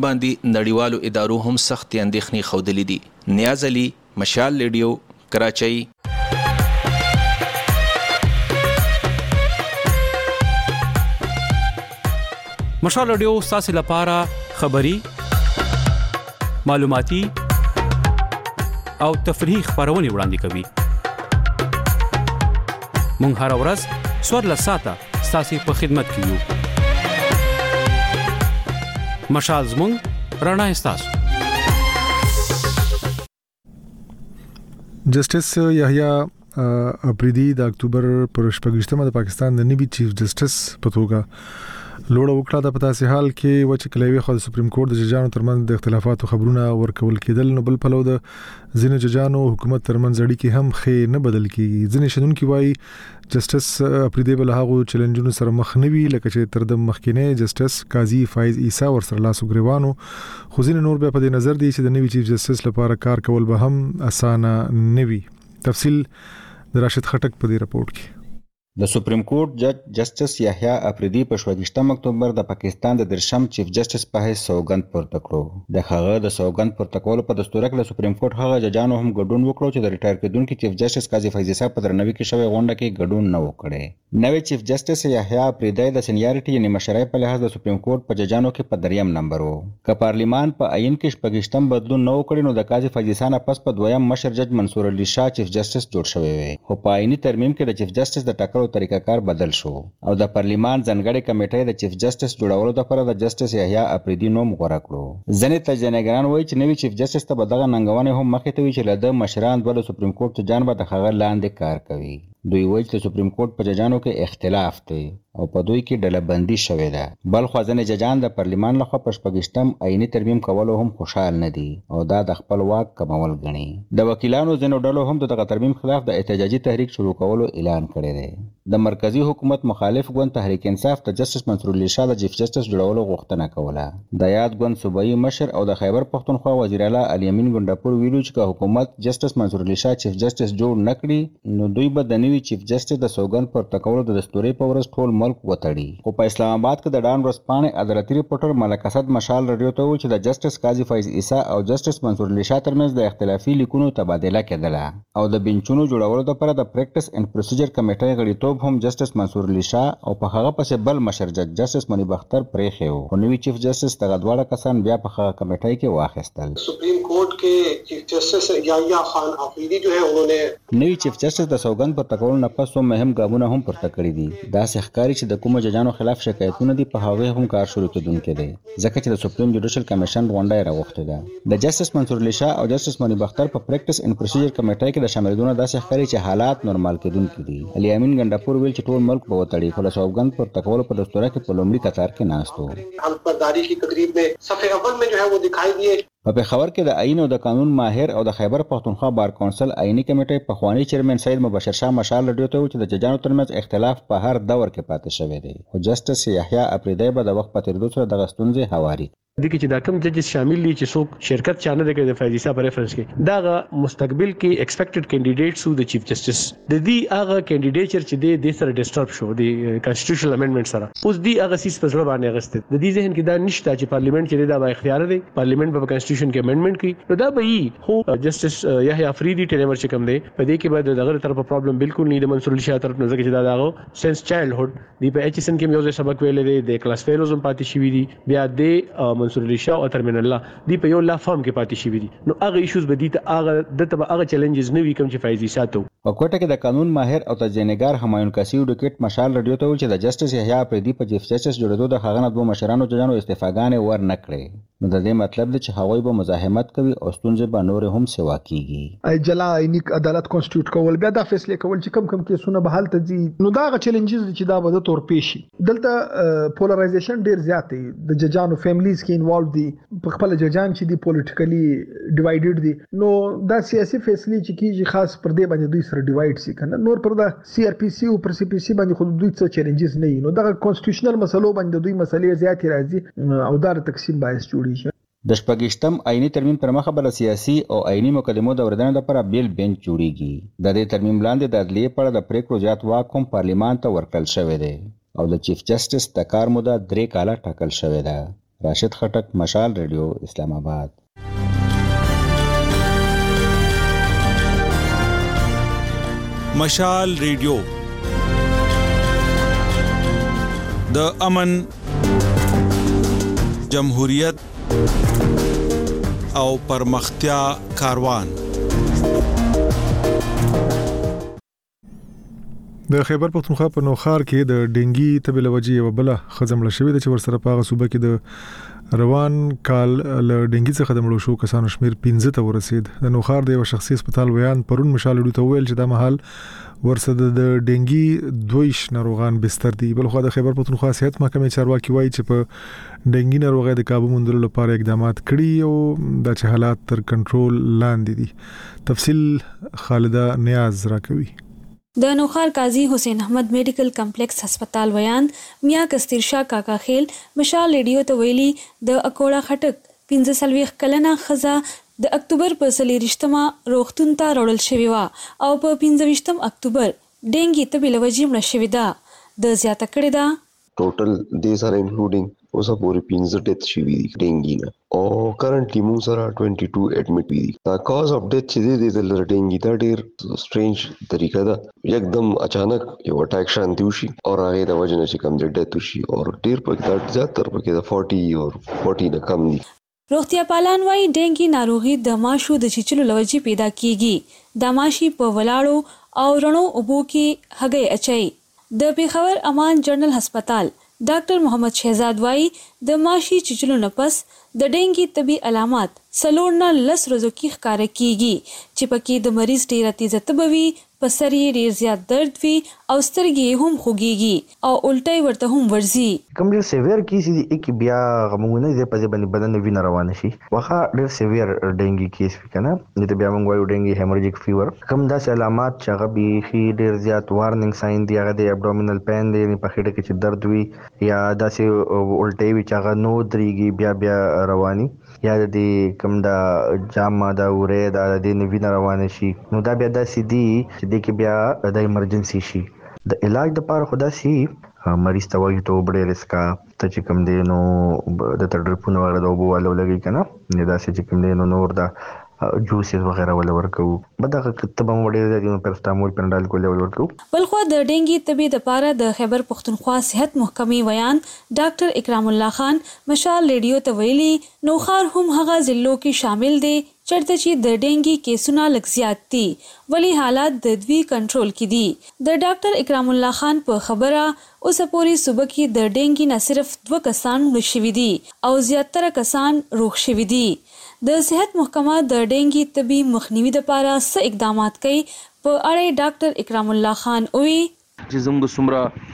Speaker 12: باندې نړیوالو ادارو هم سخت اندېښنې خوندلې دي. نیاز علي، مشال ریډیو، کراچۍ.
Speaker 15: مشال ریډیو ستاسو لپاره خبری، معلوماتي او تفریحي خبرونه وړاندې کوي. مونږ هر ورځ څوارلس ساعته ستاسو په خدمت کې یو. مشال زموږ رڼا ستاسو.
Speaker 1: جسټس یحیی اپریدي د اکتوبر پر شپږشتمه د پاکستان د نوي چیف جسټس په توګه لوړه وکړه. د پتا سي حال کې و چې کلوي خو د سپریم کورټ د ججانو ترمنځ د اختلافاتو خبرونه ورکول کېدل، نو بل پلو د ځینې ججانو حکومت ترمنځ اړیکې هم خې نه بدل کیږي. ځینې شنونکو وایي جسټس اپریدي بل هغه چیلنجونو سره مخ نه وی لکه چې تر د مخکینه جسټس قاضي فایز عیسی ورسره لاسو ګریوانو. خو ځینې نور به په دې نظر دي چې د نوي چیف جسټس لپاره کار کول به هم اسانه نه وي. تفصیل د راشد خټک په دې رپورت کې.
Speaker 16: د سپریم کورټ جج جسټس یحیی اپریدي په شپږشتم اکتوبر د پاکستان د درشم چیف جسټس په حیث سوګند پورته کړو. د هغه د سوګند پورته کولو په دستور کې د سپریم کورټ هغه ججانو هم ګډون وکړو چې د ریټایر کېدونکي چیف جسټس قاضي فیض صاحب په درناوي کې شوی غونډه کې ګډون نه وکړي. نوې چیف جسټس یحیی اپریدي د سینیارټي یعنی مشرۍ په لحاظ د سپریم کورټ په ججانو کې په دریم نمبر وو. که پارلیمان په عین کې شپږشتم بدلون نه وکړي نو د قاضي فیض صاحب پس په دویم مشر جج منصور علي شاه چیف جسټس جوړ شوی وي. خو په عیني ترمیم کې د چیف جسټس د ټاکلو طریقه کار بدل شو او د پارلیمان ځانګړي کمیټې د چیف جسټس جوړولو لپاره د جسټس یحیی اپریدي نوم غوړه کړو. ځینې تجزیه‌نګاران وایي چې نوی چیف جسټس ته به دغه ننګونې هم مخې ته وي چې له د مشران دوه د سپریم کورټ ججان به د هغه لاندې کار کوي. دوی وایي چې سپریم کورټ په ججانو کې اختلاف دی او په دوی کې ډله‌بندي شوې ده. بل خو ځینې ججان د پارلیمان لخوا په شپږشتم عیني ترمیم کولو هم خوشحال نه دي او دا د خپل واک کمول ګڼي. د وکیلانو ځینو ډلو هم دغه ترمیم خلاف د احتجاجي تحریک شروع کولو اعلان کړی دی. د مرکزی حکومت مخالف ګوند تحریک انصاف د جسټس منصور علي شاه د چیف جسټس جوړولو غوښتنه کوله. د یاد ګوند صوبایي مشر او د خیبر پښتونخوا وزیر اعلی علي امین ګنڈاپور ویلو چې حکومت جسټس منصور علي شاه چیف جسټس جوړ نکړي نو دوی به د نوي چیف جسټس د سوګند پر تکولو د دستوري په ورځ ټول ملک وتړي. خو په اسلام آباد کې د ډان ورځپاڼې عدالتي ریپورټر ملک اسد مشال رادیو ته وویل چې د جسټس قاضي فیض عیسی او جسټس منصور علي شاه ترمنځ د اختلافي لیکونو تبادله کېدله او د بنچونو جوړولو لپاره د پریکټس اینډ پروسیجر کمیټې غړیتوب هم جسټس منصور علي شاه او په هغه پسې بل مشر جج جسټس منیب اختر پرېښی و. خو نوي چیف جسټس دغه دواړه کسان بیا په هغه کمیټې کې واخیستل.
Speaker 17: سپریم کورٹ کے چیف جسٹس یحیی خان آفریدی جو ہے انہوں نے
Speaker 16: نوی چیف جسټس د سوګند پر تکول نه پس هم مهم ګامونه هم پورته کړی دي. دا ښکاري چې د کوم ججانو خلاف شکایتونه دي په هغه هم کار شروع کېدونکې دي ځکه چې د سپریم جوډیشل کمیشن غونډه راغوښته ده. د جسټس منصور علي شاه او جسټس منیب اختر په پریکټس اینډ پروسیجر کمیټې کې د شاملېدونه داسې ښکاري چې حالات نورمال کېدونکي دي. علي امین ګنڈاپور ویل چې ټول ملک به وتړي خو د سوګند پر تکول په دستوره کې په لومړي قطار کې ناست وو.
Speaker 17: حلفبرداری کی تقریب میں صفحے اول میں جو ہے وہ دکھائی دیے.
Speaker 16: په پېښور کې د آئین او د قانون ماهر او د خیبر پښتونخوا بار کونسل آئینی کمیټې پخوانی چیرمن سید مبشر شاه مشال رادیو ته و چې د ججانو ترمنځ اختلاف په هر دور کې پاتې شوی دی خو جسټس یحیی اپریدي به د وخت په تیریدو سره دغه ستونزې هواري.
Speaker 18: دغه چې دا کوم ججز شامل دي چې څوک شرکت چانه د فیض صاحب ریفرنس کې دا مستقبل کې ایکسپیکټډ کینډیډیټس وو د چیف جسټس د دې هغه کینډیډیچر چې د سره ډیسټرب شو د کانسټیټیوشنل امندمنت سره اوس دی هغه سیس په ځړ باندې غسته د دې ذهن کې دا نشته چې پارلیمنت کې دا با اختیار دی پارلیمنت په کانسټیټیوشن کې امندمنت کوي نو دا به یي خو جسټس یحیی افریدی ټیلیمر چې کوم دی په دې کې به دغه طرف پرابلم بالکل نه د منصور علي شاه طرف نظر کې دا داغو سنس چایلډهود دی په ایچ اس ان کې یو ځای سبق ویل دی د کلاس فیلوزم پاتې شوی دی بیا د منصور علي شاه او ترمن الله دی په یو لا فارم کې پاتې شوی دي نو هغه ایشوز به دي ته هغه د ته هغه چیلنجز نه وي کوم چې فایزي ساتو.
Speaker 16: په کوټه کې د قانون ماهر او تجزیه‌نګار همایون کاسیو ډکټ مشال رادیو ته ویل چې د جسټس یحیی اپریدي په چیف جسټس جوړېدو د هغه نه دوه مشرانو ججانو استعفاګانې ور نه کړې نو د دې مطلب دی چې هغوی به مزاحمت کوي او ستونزې به نور هم سوا کیږي.
Speaker 19: جلا عیني عدالت کانسټیټیوټ کول بیا دا فیصله کول چې کم کم کیسونه به حالت دي نو دا غ چیلنجز چې دا به د تور پیشي دلته پولرایزیشن ډیر زیات دی د ججانو فیملیز کې انوالو دي په خپل ججان چې دی پولیټیکلی ډیوایډډ دي نو دا سیاسي فیصله چې کیږي خاص پر دې باندې دوی سره ډیوایډ سي کنه نور پر دا سی آر پی سی او پر سی پی سی باندې خو دوی څه چیلنجز نه نو دا کانسټیټیوشنل مسلو باندې دوی مسلې زیات راځي او دا تقسیم باعث جوړیږي.
Speaker 16: د شپږشتم عیني ترمیم پر مخه بل سیاسي او عیني مقدمو د اوریدنې لپاره بیل بنچ جوړیږي. د دې ترمیم لاندې د عدلیې په اړه د پریکړو زیات واک هم پارلیمان ته ورکړل شوی دی او د چیف جسټس د کار موده درې کاله ټاکل شوې ده. راشد خټک، مشال ریډیو، اسلام آباد.
Speaker 20: مشال ریډیو د امن، جمهوریت او پرمختیا کاروان.
Speaker 1: د خیبر پختونخوا په نوخار کې د ډینګي تبې له وجې یو بل خزمړه شوې ده چې ورسره په هغه صوبه کې د روان کال له ډینګي څخه د مړو شو کسانو شمیر پنځه ته ورسید. د نوخار د یو شخصي هسپتال ویان پرون مشال ډو ته ویل چې د محل ورسره د ډینګي دویش ناروغان بستر دي. بل خو د خیبر پختونخوا صحت محکمې چارواکي وایي چې په ډینګي ناروغي د قابو موندلو لپاره اقدامات کړي او د چ حالات تر کنټرول لاندې دي. تفصیل خالده نیاز راکوي.
Speaker 21: د نوخار قاضي حسین احمد میډیکل کمپلیکس هسپتال ویان میا کستیر شاه کاکا خیل مشال ریډیو ته ویلي د اکوړه خټک پنځه سلويخ کلنه خزه د اکتوبر په سلیریشتما روغتون ته وړل شوی و او په پنځه ویشتم اکتوبر ډینګي ته بلوجي مړ شوی ده. د زیاته کړی ده
Speaker 22: ټوټل دیز ار انکلودینګ اوسه پوری پنځه ډیت شوی دي ډینګي نه او کرنټلی موږ سره باइस اډمټ دي. دا کاز اف ډیت چې دی د ډینګي دا ډیر سټرینج طریقه ده، یکدم اچانک یو اٹیک شانتی وشي او هغه د وجه نه چې کم د ډیت وشي او ډیر په کې زیات تر په کې د چالیس او چالیس نه کم دي.
Speaker 21: روغتیا پالان وايي ډینګي ناروغي د ماشو د چیچلو لوجي پیدا کیږي. د ماشي په ولاړو او رڼو اوبو کې هګۍ اچي. د پیښور امان جنرال هسپتال ډاکټر محمد شهزاد وايي د ماشي چیچلو نه پس د ډینګي طبي علامات سلور نه لس ورځو کې ښکار کیږي چې پکې د مریض ډیره تیزه تبوي، په سر یې ډیر زیات درد وي او سترګې هم خوږيږي او الټي ورته هم ورزي.
Speaker 23: کوم ډیر سیویر کیس دي چې بیا غمونه دي په ځبن بدن وینه روانه شي. واخا ډیر سیویر ډینګي کیس وکنه د بیا موږ وایو ډینګي هیموریجیک فیور. کوم داسې علامات چې هغه به ډیر زیات وارنینګ ساين دي، هغه د ابډومینل پین دی، په خېټه کې چې درد وي یا داسې الټي وي چې هغه نو دريږي بیا بیا رواني یا د کوم دا جامه دا وره دا د وینه روانه شي. نو دا بیا داسې دي چې د کې بیا د ایمرجنسي شي. د علاج لپاره خدا سي مریض ته وایي ته وبړې رسکا ته چې کوم دی نو د تډرپونو وغیرہ د وبو والو لګي کنه نه دا چې کوم دی نو نور دا جوسز وغیرہ ول ورکو بدغه کتابه وړي د پرستامول پنډال کولې ول ورکو.
Speaker 21: بلخو د ډینګي طبي د پاره د خیبر پختونخوا صحت محکمې ویان ډاکټر اکرام الله خان مشال ریډیو ته ویلي نوخار هم هغه ضلعو کې شامل دي چرته چې د ډینګي کیسونه لږ زیات دي ولی حالات د دوی کنټرول کې دي. د ډاکټر اکرام الله خان په خبره اوس پورې صوبه کې د ډینګي نه صرف دوه کسان مړ شوي دي او زیاتره کسان روغ شوي دي. د صحت محکمه د ډینګي طبي مخنیوي لپاره څه اقدامات کوي په اړه ډاکټر اکرام الله خان وی
Speaker 24: چې زموږ سمرا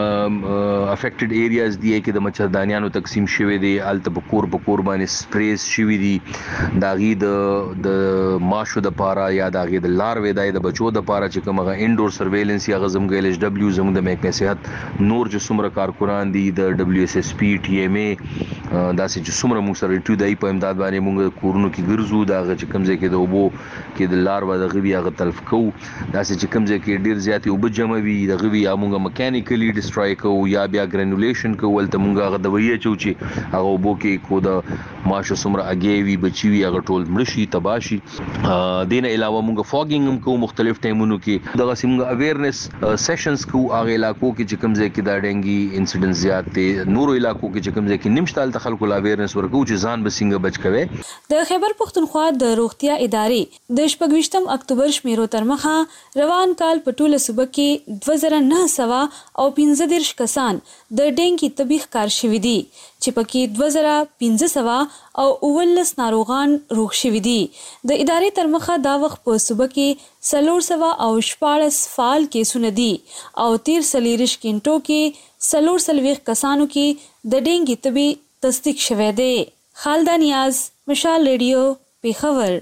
Speaker 24: افیکټډ ایریاز دی کې د مچردانیانو تقسیم شوی دی، الته په کور په کور باندې سپریز شوی دی داغي د د ماشو د پاره یا داغي د لاروي د بچو د پاره چې کومه انډور سرویلنس یا غزم ګل ایچ دبليو زموږ د محکمه صحت نور چې سمرا کارکونان دي د دبليو اس اس پی ټي ام ای داسې چې سمرا موږ سره ټو دای په امداد باندې موږ کورونو کې ګرځو داغه چې کوم ځای کې د وبو کې د لاروا د غوی هغه تلف کو داسې چې کوم ځای کې ډیر زیاتې وب جمع وي د غوی یا موږ میکانیکلی ډسټرای کو یا بیا ګرینولیشن کو ولته مونږه هغه دوی چو چې هغه وبو کې کو د ماشه سمره اگېوي بچي وي هغه ټول مړشي تباشي. دین علاوه مونږه فوګینګ هم کو مختلف ټایمونو کې دغه سیمه اویرنس سیشنز کو هغه علاقو کې چې کوم ځای کې دا ډینګي انسیډنټ زیات دي نورو علاقو کې چې کوم ځای کې نمشتال تخلق لا اویرنس ورکو چې ځان بسنګ بچ کوي.
Speaker 21: د خیبر پختونخوا د روغتیا ادارې د شپږ اکتوبر شمیرو تر مخه روان کال په ټوله صوبه کې دوه زره نه سوه او پنځه دیرش کسان د ډینګي طبي ښکار شوي دي چې پکې دوه زره پنځه سوه او اوولس ناروغان روغ شوي دي. د ادارې تر مخه دا وخت په صوبه کې څلور سوه او شپاړس فعال کیسونه دي او تیر څلېرویشت کینټو کې څلور څلوېښت کسانو کې د ډینګي طبي تصدیق شوی دی. خالده نیاز، مشال ریډیو، پیښور.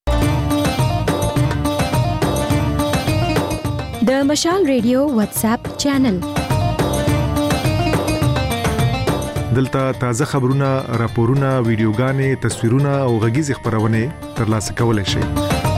Speaker 10: د مشال ریډیو واتس اپ چینل
Speaker 1: دلته تازه خبرونه، راپورونه، ویډیوګانې، تصویرونه او غږیز خبرونه ترلاسه کولای شئ.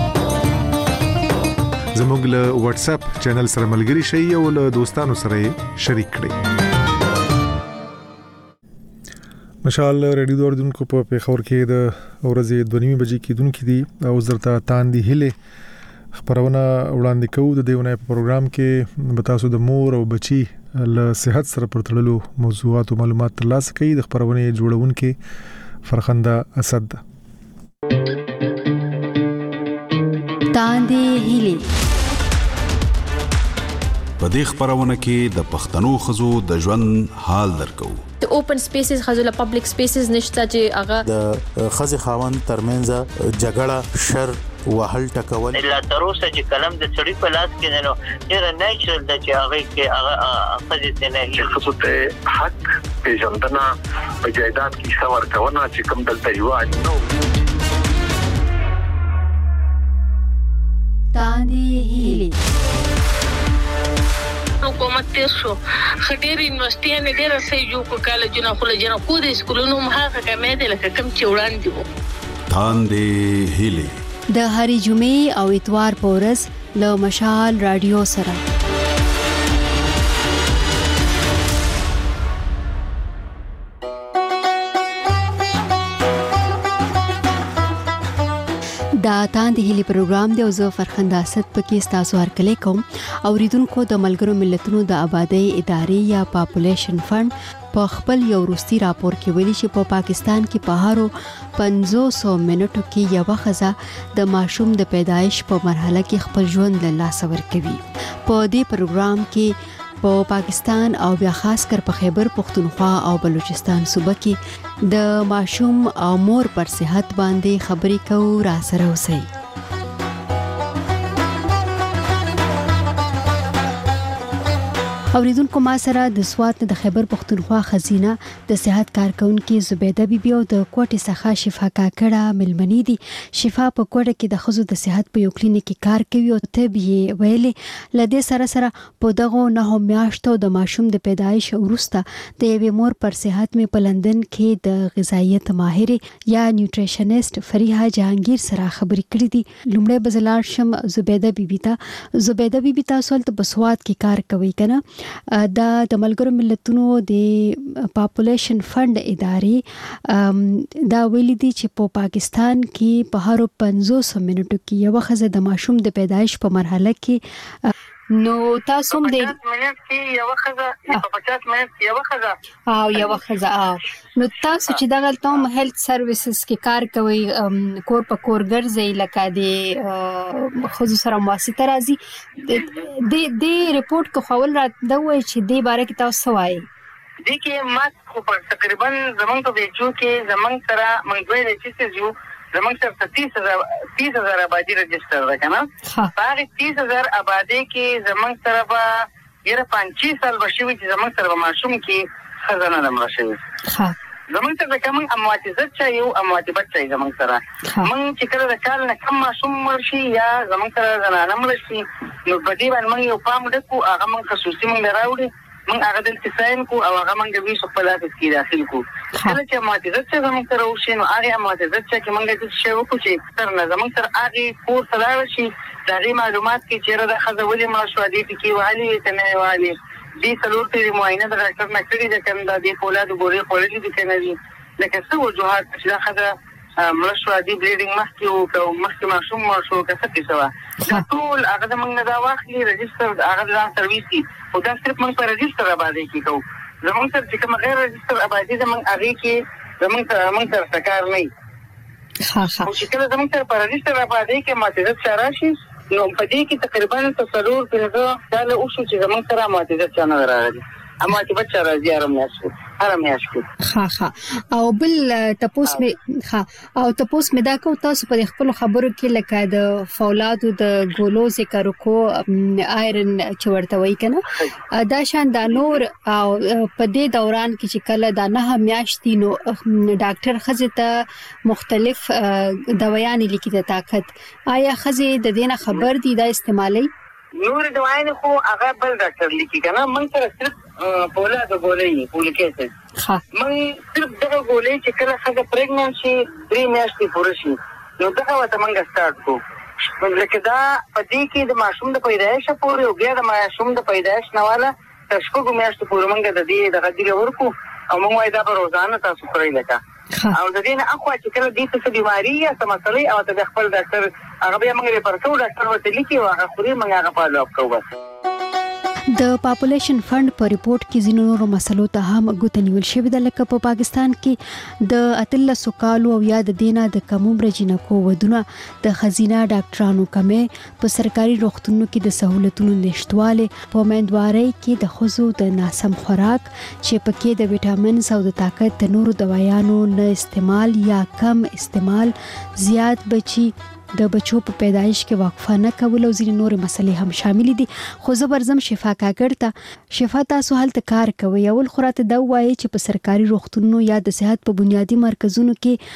Speaker 1: زموږ له واتس اپ چینل سره ملګري شئ او له دوستانو سره شریک کړئ. مشال ریډیو اوریدونکو په پیښور کې د ورځې دوه نیمه بجې کې دونکو دي او زرتا تاندې هله خبرونه وړاندې کوو د دیونه په پروګرام کې به تاسو د مور او بچي له صحت سره پرتړلو موضوعات او معلومات ترلاسه کړئ. د خبرونه جوړونکو فرخنده اسد
Speaker 2: تاندې هله
Speaker 4: په دې خبرونه کې د پښتنو خزو د ژوند حال درکو.
Speaker 5: د اوپن سپیسز خزو له پبلک سپیسز نشته چې هغه
Speaker 6: د خزي خاوند ترمنځ جګړه شر وهل ټکول
Speaker 25: لا تر اوسه چې کلم د چړي په لاس کې نه ډېر نیچرل د چې هغه کې هغه خزي ته نه
Speaker 26: خصوص ته حق پیژندنه په جایداد کې څور کونه چې کوم دلته یو نو
Speaker 2: تاندې هله
Speaker 27: حکومت تیر شو خډيري یونیورسيټي ډېر سې جو کو کالجونه خو له جنا کو د سکولونو مخه کمې دي لکه کم چې وړاندې وو.
Speaker 4: تاندې هله
Speaker 2: د هری جمعې او اتوار پورز له مشال رادیو سره دا تاندې هلي پروګرام دی او زه فرخنده اسد پکې تاسو هر کله کوم اوریدونکو د ملګرو ملتونو د آبادی ادارې یا پاپولیشن فند په خپل یو وروستي راپور کې ویلي چې په پا پاکستان کې په هارو پنځوس منټو کې یو ښځه د ماشوم د پیدایش په مرحله کې خپل ژوند له لاسه ورکوي. په دې پروګرام کې په پاکستان او بیا خاص کر په خیبر پختونخوا او بلوچستان صوبه کې د ماشوم او مور پر صحت باندې خبرې کوو. را سره اوسئ. اوریدونکو ما سره د سوات د خیبر پختونخوا خزینه د صحت کارکونکو زبیده بیبي او د کوټې څخه شفا کاکړه ملمنې دي. شفا په کوټه کې د خزو د صحت په یو کلینیک کې کار کوي او ته به ویلې لدې سره سره په دغه نه میاشتو د ماشوم د پیدایش وروسته د یوې مور پر صحت می په لندن کې د غذایت ماهر یا نیوټریشنست فریحه جهانگیر سره خبرې کړې دي. لومړی بزلار شم زبیده بیبي ته. زبیده بیبي تاسو ته په سوات کې کار کوي کنه؟ دا د ملګرو ملتونو د پاپولیشن فند ادارې دا ویلي دي چې په پا پاکستان کې په هر پنځوس منټو کې یو ښځه د ماشوم د پیدایش په مرحله کې نو تاسو هم د
Speaker 27: منټ کې یو ښځه په پچاس منټ کې یو ښځه
Speaker 2: او یو ښځه او نو تاسو چې دغه تم هیلث سرویسز کې کار کوي کور په کور ګرځي لکه د خصوص سره واسطه راځي د د ریپورت کو خول را دوی چې د باره کې تاسو وایي
Speaker 27: د کې ما خو تقریبا زمونږ په ویچو کې زمونږ سره موږ ویل چې یو زمونږ سره تیس هزار آبادی رجسٹر ده کنه هغه تیس هزار آبادی کې زمونږ سره به یره پنځه سال بشوي چې زمونږ سره ماشوم کې خزانه دمر شي. ها زمونږ سره کوم امواتیزت چي او امواتیبت چي زمونږ سره مونږ چې کله د کال نه کم ماشوم مرشي یا زمونږ سره زنانه مرشي نو په دې باندې موږ یو پام وکړو هغه موږ خصوصي موږ راوړي من هغه د تساین کو او هغه منګه وی خپلات کې داخل کو کله چې ماتیزت څخه زموږ سره وشي نو هغه ماتیزت چې منګه د شی وکړو چې تر نه زموږ سره هغه پور سره شي دا غي معلومات کې چیرې د خزولې ما شو دي کې والی کنه والی دې څلور ته معاینه د ډاکټر نه کړی د کنده د فولاد ګوري خورلې دي کنه دي لکه څه وجوهات چې دا خزه ملشوا دي بلیډینګ مخکې او مخکې ماشوم ماشو کڅه کې سوا ټول هغه د موږ دا واخلي رجستر هغه د سرویس کی او دا صرف موږ په رجستر آبادی کې کوو زموږ سره چې کوم غیر رجستر آبادی د موږ هغه کې زموږ سره موږ سره څکار نه ها ها او چې کله زموږ سره په رجستر آبادی کې ماتیزت شراشي نو په دې کې تقریبا تصور کړو دا له اوسو چې زموږ سره ماتیزت چانه راغلي اما چې بچا راځي آرام یاسو آرام یاسو
Speaker 2: ها ها او بل تپوس می ها او تپوس می دا کو تاسو په خپل خبرو کې لکه د فولادو د ګولو ذکر کو آیرن چورته وای کنه دا شان د نور او په دې دوران کې چې کله دا نه میاشتې نو ډاکټر خزه ته مختلف دوايان لیکي د طاقت آیا خزه د دینه خبر دي دا استعمالي
Speaker 27: نور دوايان خو هغه بل ډاکټر لیکي کنه موږ سره صرف پولا د ګولې پولیکېس ها موږ صرف دغه ګولې چې کله خزه پریګننټ شي درې میاشتې پوره شي نو دغه وته موږ سٹارټ کوو لکه دا په دې کې د ماشوم د پیدایش پورې او بیا د ماشوم د پیدایش نواله تر شپږو میاشتو پورې موږ د دې د غدیره ورکو او موږ وایو دا به روزانه تاسو خورئ لکه او د دې نه اخوا چې کله دې څه بیماری یا څه مسلې او ته خپل ډاکټر هغه بیا موږ ریفر کوو ډاکټر ورته لیکي او هغه خوري موږ هغه فالو اپ کوو.
Speaker 2: د پاپولیشن فند په ریپورت کې ځینو نورو مسلو ته هم ګوته نیول شوې ده لکه په پاکستان کې د اتلسو کالو او یا د دینه د کم عمره جنکو ودونه د خزینه ډاکټرانو کمې په سرکاري روغتونونو کې د سہولتونو نشټواله په مندواري کې د خزو د ناسم خوراک چې پکې د وټامینز او د طاقت د نورو دوايانو نه استعمال یا کم استعمال زیات بچي د بچو په پیدایش کې وقفه نه کول او ځینې نورې مسلې هم شامل دي. خو زه برزم شفا کاکړ ته شفا تاسو هلته کار کوي اول خو راته دا وایي چې په سرکاري روغتونونو یا د صحت په بنیادي مرکزونو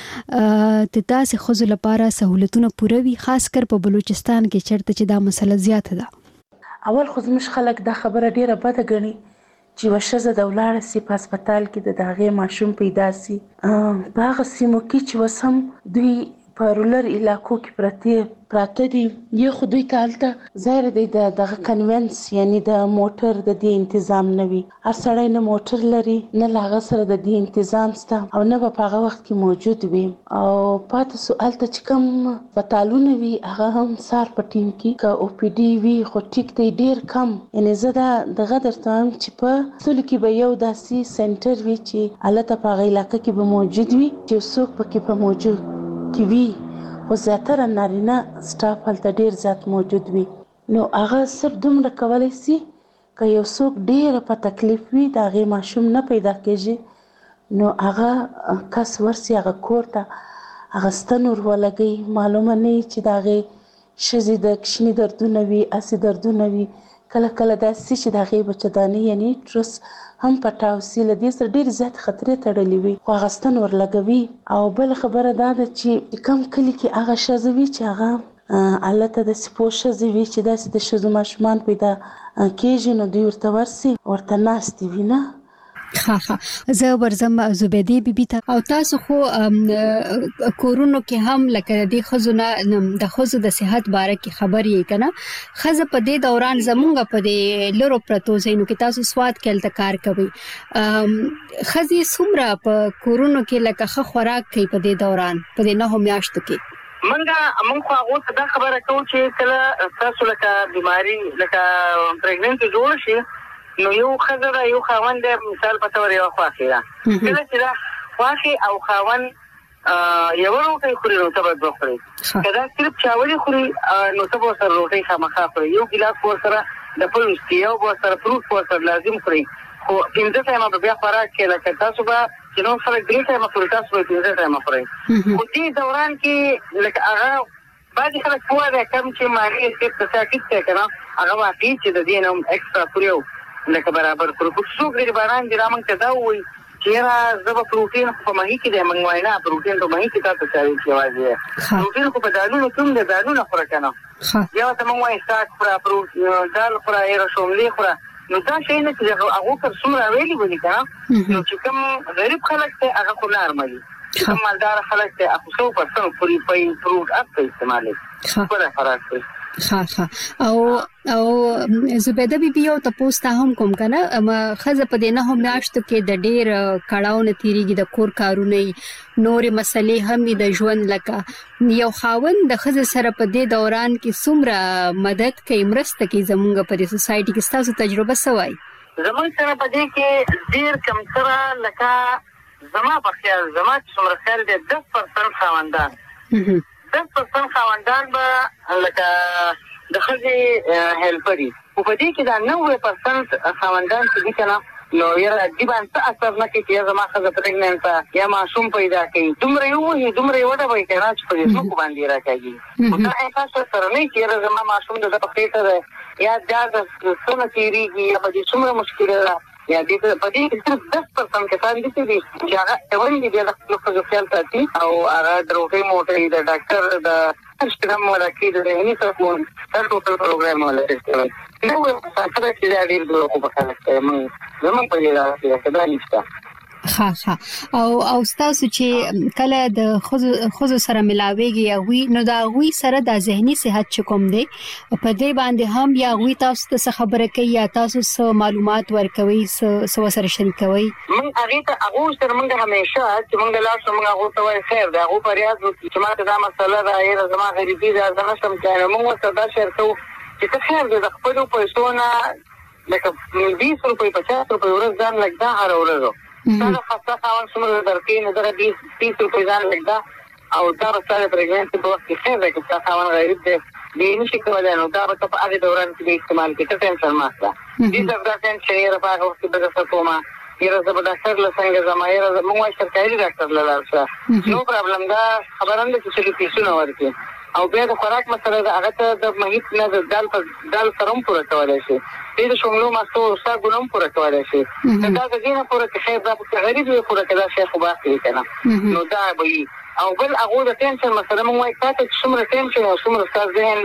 Speaker 2: کې د تاسو خزو لپاره سہولتونه پوره وي خاص کر په بلوچستان کې چرته چې دا مسله زیاته ده.
Speaker 3: اول خو زموږ خلک دا خبره ډیره بده ګڼي چې وشزه د ولاړه سي په هسپتال کې د داغې ماشوم پیدا سي په هغه سیمو کې چې وسم دوی په رولر علاقو کې پرته پراته دي یو خو دوی ته هلته ظاهر دی د دغه کنوینس یعنی د موټر د دې تنظیم نه وي هر سړی نه موټر لري نه لاغه سره د دې تنظیم سته او نه په هغه وخت کې موجود وي او پاتې سو هلته چې کوم هسپتالونه وي هغه هم سار په ټیم کې که او پی ډي وي خو ټیک دی ډیر کم یعنی زه دا دغه درته وایم چې په سلو کې به یو داسې سنټر وي چې هلته په هغه علاقه کې به موجود وي چې څوک پکې په موجود کې وي خو زیاتره نارینه سټاف هلته ډیر زیات موجود وي نو هغه صرف دومره کولی سي که یو څوک ډیره په تکلیف وي د هغې ماشوم نه پیدا کېږي نو هغه کس ورسي هغه کور ته هغه ستن ور ولګوي معلومه نه وي چې د هغې ښځې د کشني دردونه وي اسې دردونه وي کله کله داسې چې د هغې بچهدانۍ یعنې ټرس هم پټاو سي له دې سره ډېرې زیاتې خطرې تړلې وي خو هغه ستن ورلګوي او بله خبره دا ده چې کم کلي کې هغه ښځه وي چې هغه هلته داسې پوه ښځې وي چې داسې د ښځو ماشومان پیدا کېږي نو دوی ورته ورسي ورته ناستې وي نه
Speaker 2: ها ها زه ورزم زبیدی بیبي ته او تاسو خو کورونو کې هم لکه د خزو نه د خزو د صحت باره کې خبر یې کنه خزه په دې دوران زمونږ په دې لورو پرتو زینو کې تاسو سواد کېل کار کوي خزي سمره په کورونو کې لکه خ خوراک کوي په دې دوران په دې نه هم میاشتو کې
Speaker 27: منګه موږ خو هغه دا خبره کوو چې کله تاسو لکه بیماری لکه پریګننټ جوړ شي نو یو خزر یو خاوند مثال په تور یو خواخي دا کله چې دا خواخي او خاوند یو روټي خوري نو ته به خوري کله صرف چاولي خوري نو ته به سره روټي خامخا خوري یو ګلاس ور سره د پلوس کې یو ور سره فروټ ور سره لازم خوري خو پنځه ټایمه بیا خوراک کې لکه تاسو به چې نو سره درې ټایمه خوري تاسو به پنځه ټایمه خوري خو دې دوران کې لکه هغه بعضې خلک پوه دی کم چې مالي صرف تساکت دی که نه هغه واقعي چې د دې نه هم اکسټرا خوري لکه برابر کړو خو څوک غریبانان دي را موږ ته دا وایي چې یاره زه به پروټین په ماهي کې دی موږ وایو نه پروټین په ماهي کې تا ته چاوي چې یوازې پروټین خو په دالونو کوم دی دالونه خوره که نه بیا ورته موږ وایو ساک خوره دال خوره ایره شوملې خوره نو دا شی نه چې هغو تر څومره اویلیبل دي که نه نو چې کوم غریب خلک دی هغه خو نارمل دي چې کوم مالدار خلک دی هغه څو پرسنټ پورې په فروټ اپ ته استعمالوي ښکلی خوراک کوي
Speaker 2: ها ها او او زبیده بیبي یو تاسو ته هم کوم کنه خزه په دې نه هم میاشتو کې د ډېر کړهو نه تیریږي د کور کارونه نورې مسلې هم د ژوند لکه یو خاوند د خزه سره په دې دوران کې څومره مدد کوي مرسته کوي زموږ په دې سوسایټي کې تاسو تجربه سوای
Speaker 27: زموږ سره په دې کې ډېر کم سره لکه زما په خیال زما چې څومره خیال دی دس پرسنټ خاوندان دس پرسنټ خاوندان به لکه د ښځې هیلپر وي خو په دې کې دا نوي پرسنټ خاوندان چې دي که نه نو یاره دې باندې څه اثر نه کوي چې یا زما ښځه پرېګننټ یا ماشوم پیدا کوي دومره یې ووهي دومره یې وډبوي که نه چې په دې ځمکو باندې یې راکاږي خو دا احساس ورسره نه وي چې یاره زما ماشوم د ده په خېټه دی یا دا د څه نه تېرېږي یا په دې څومره مشکله ده یا دې په دې کې صرف دس پرسنټ کسان داسې دي چې هغه اول دي بیا د خپلو ښځو خیال ساتي او هغه د روټۍ موټۍ د ډاکټر د هر شي هم ولکې د ذهني سکون دا ټوټل پروګرام ولکې کوي نو سره چې دا ډېر دروغ په خلک کوي موږ زموږ په دې راځي چې دا نشته
Speaker 2: ها ها او او تاسو چې کله د خود خود سره ملاويږي او نو دا غوي سره د ذهني صحت کوم دی په دې باندې هم یا غوي تاسو ته خبره کوي یا تاسو سره معلومات ورکوي سو سره شریکوي
Speaker 27: من هغه ته هغه سره موږ همیشه چې موږ لا څو موږ هغه ته وایي خیر دا هغه پریاز چې ما ته دا مسله دا یې زما غریبي دا زما سم کار موږ سره دا شیر کوو چې ته خیر د خپل پیسو نه لکه بیس روپۍ پچاس روپۍ ورځ ځان لګدا هر ورځ دا خاصه خاون څومره درکې نه درې بیس تیس روپۍ ځان لګدا او دا سره پرېګنټ په وخت کې خیر دی چې خاون غریب دی دې نشي کولای نو دا په هغه دوران کې استعمال کې ته ټینشن ماسته دې څنګه ټینشن یې راغلی وخت به څه کومه یره زه به ډاکټر له څنګه زما یره موږ سرکاري ډاکټر له لارښه نو پرابلم دا خبره نه چې پیسې نه ورکړي او بیا د خوراک مسله ده هغه ته د مهیت نه د دال په دال سره هم پوره کولای شي دې شوملو ماستو ستا ګونم پوره کولای شي دا د دې نه پوره کې خیر دا په غریب یې پوره کړه شي خو باقي کنه نو دا به او بل هغه د ټینشن مسله موږ وایي تاسو څومره ټینشن او څومره ستاسو ذهن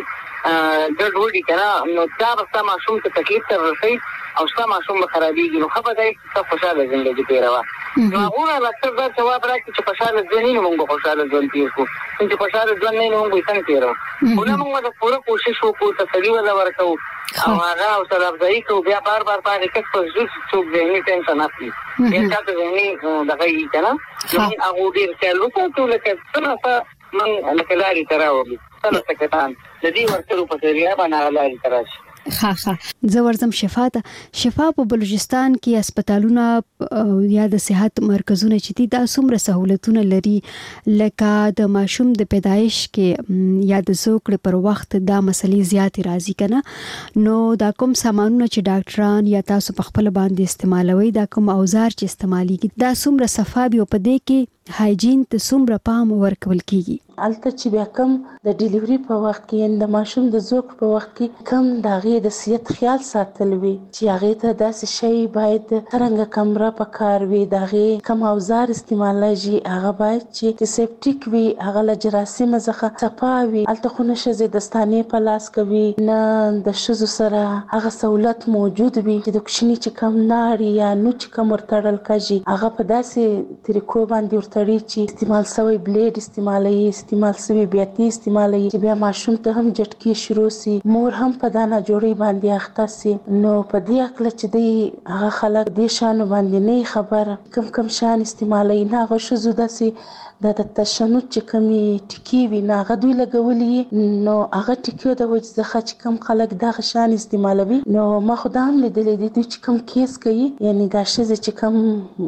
Speaker 27: ګډ وډی کنه نو دا به تاسو ماشوم ته تکلیف تر رسي او تاسو ماشوم به خرابېږي نو خبره ده چې خوشاله ژوند دې پیروا نو هغه ډاکټر دا جواب راکړي چې خوشاله ژوند نه موږ خوشاله ژوند تیرو چې خوشاله ژوند نه موږ څنګه تیرو نو موږ د پوره کوشش وکړو ته سړي ولا ورکو او هغه او سره ځای کو بیا بار بار پاره کې څه څه څوک دې نه ټینشن اخلي یې تاسو دې نه دغه یې کنه نو هغه ډیر څه لوکو ټول کې څه من لکه لاري تراوي څه څه کتان د دې ورته په ذریعہ باندې لاري تراشي
Speaker 2: ها ها زه ورزم شفا ته شفا په بلوچستان کې هسپتالونه یا د صحت مرکزونه چې دي دا څومره سہولتونه لري لکه د ماشوم د پیدایش کې یا د زوکړې پر وخت دا مسلې زیات راځي کنه نو دا کوم سامانونه چې ډاکټران یا تاسو په خپل باندې استعمالوي دا کوم اوزار چې استعماليږي دا څومره صفابي او په دې کې هایجین ته څومره پام ورکول کیږي
Speaker 3: الته چې بیا کم د ډیلیوري په وخت کې د ماشوم د زوک په وخت کې کم داغه د صحت خیال ساتل وي چې هغه ته داسې شی باید څنګه کمره په کار وي داغه کم اوزار استعمالږي هغه باید چې سیپټیک وي هغه ل جراثیم څخه صفاوي الته خو نشه د دستانه په لاس کوي نه د شذو سره هغه سہولت موجود وي چې د کوچني چې کم ناری یا نو چې کم ورتړل کیږي هغه په داسې طریقو باندې ورتړي چې استعمال شوی بلیډ استعمالي استعمال سوي بیاتي استعمالي چې بیا ماشوم ته هم جټکی شروع سي مور هم په دانا جوړي باندې اخته سي نو په دې اکل چې دی هغه خلک دې شان باندې نه خبر کم کم شان استعمالي نه غوښه زده سي د تشنج چې کمی ټکی وی نه غدوی لګولې نو هغه ټکیو د وجه ځخه چې کم خلک د غشان استعمالوي نو ما خدام لیدلې دي چې کم کیس کوي یعنی دا شزه چې کم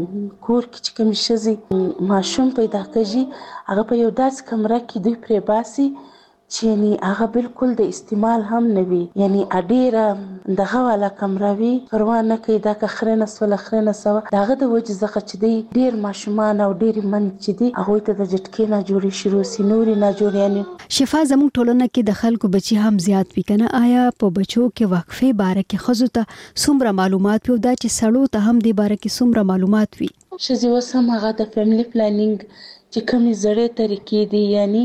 Speaker 3: کور کې چې کم شزه ماشوم پیدا کوي هغه په یو داس کمره کې دوی پرې باسي چې یعنی هغه بالکل د استعمال هم نه وي یعنی اډیره دغه والا کمره وی پروا نه کوي دا کخرنه سول خرنه سو داغه د وجه ځخه چې دی ډیر ماشومان او ډیر من چې دی هغه ته د جټکې نه جوړي شروع سي نوري نه جوړي یعنی
Speaker 2: شفا زموږ ټولنه کې د خلکو بچي هم زیات وي کنه آیا په بچو کې وقفه باره کې خزو ته څومره معلومات وي دا چې سړو ته هم د باره کې څومره معلومات وي
Speaker 3: شزي وسم هغه د فیملی پلانینګ چې کومې زړې طریقې دي یعنی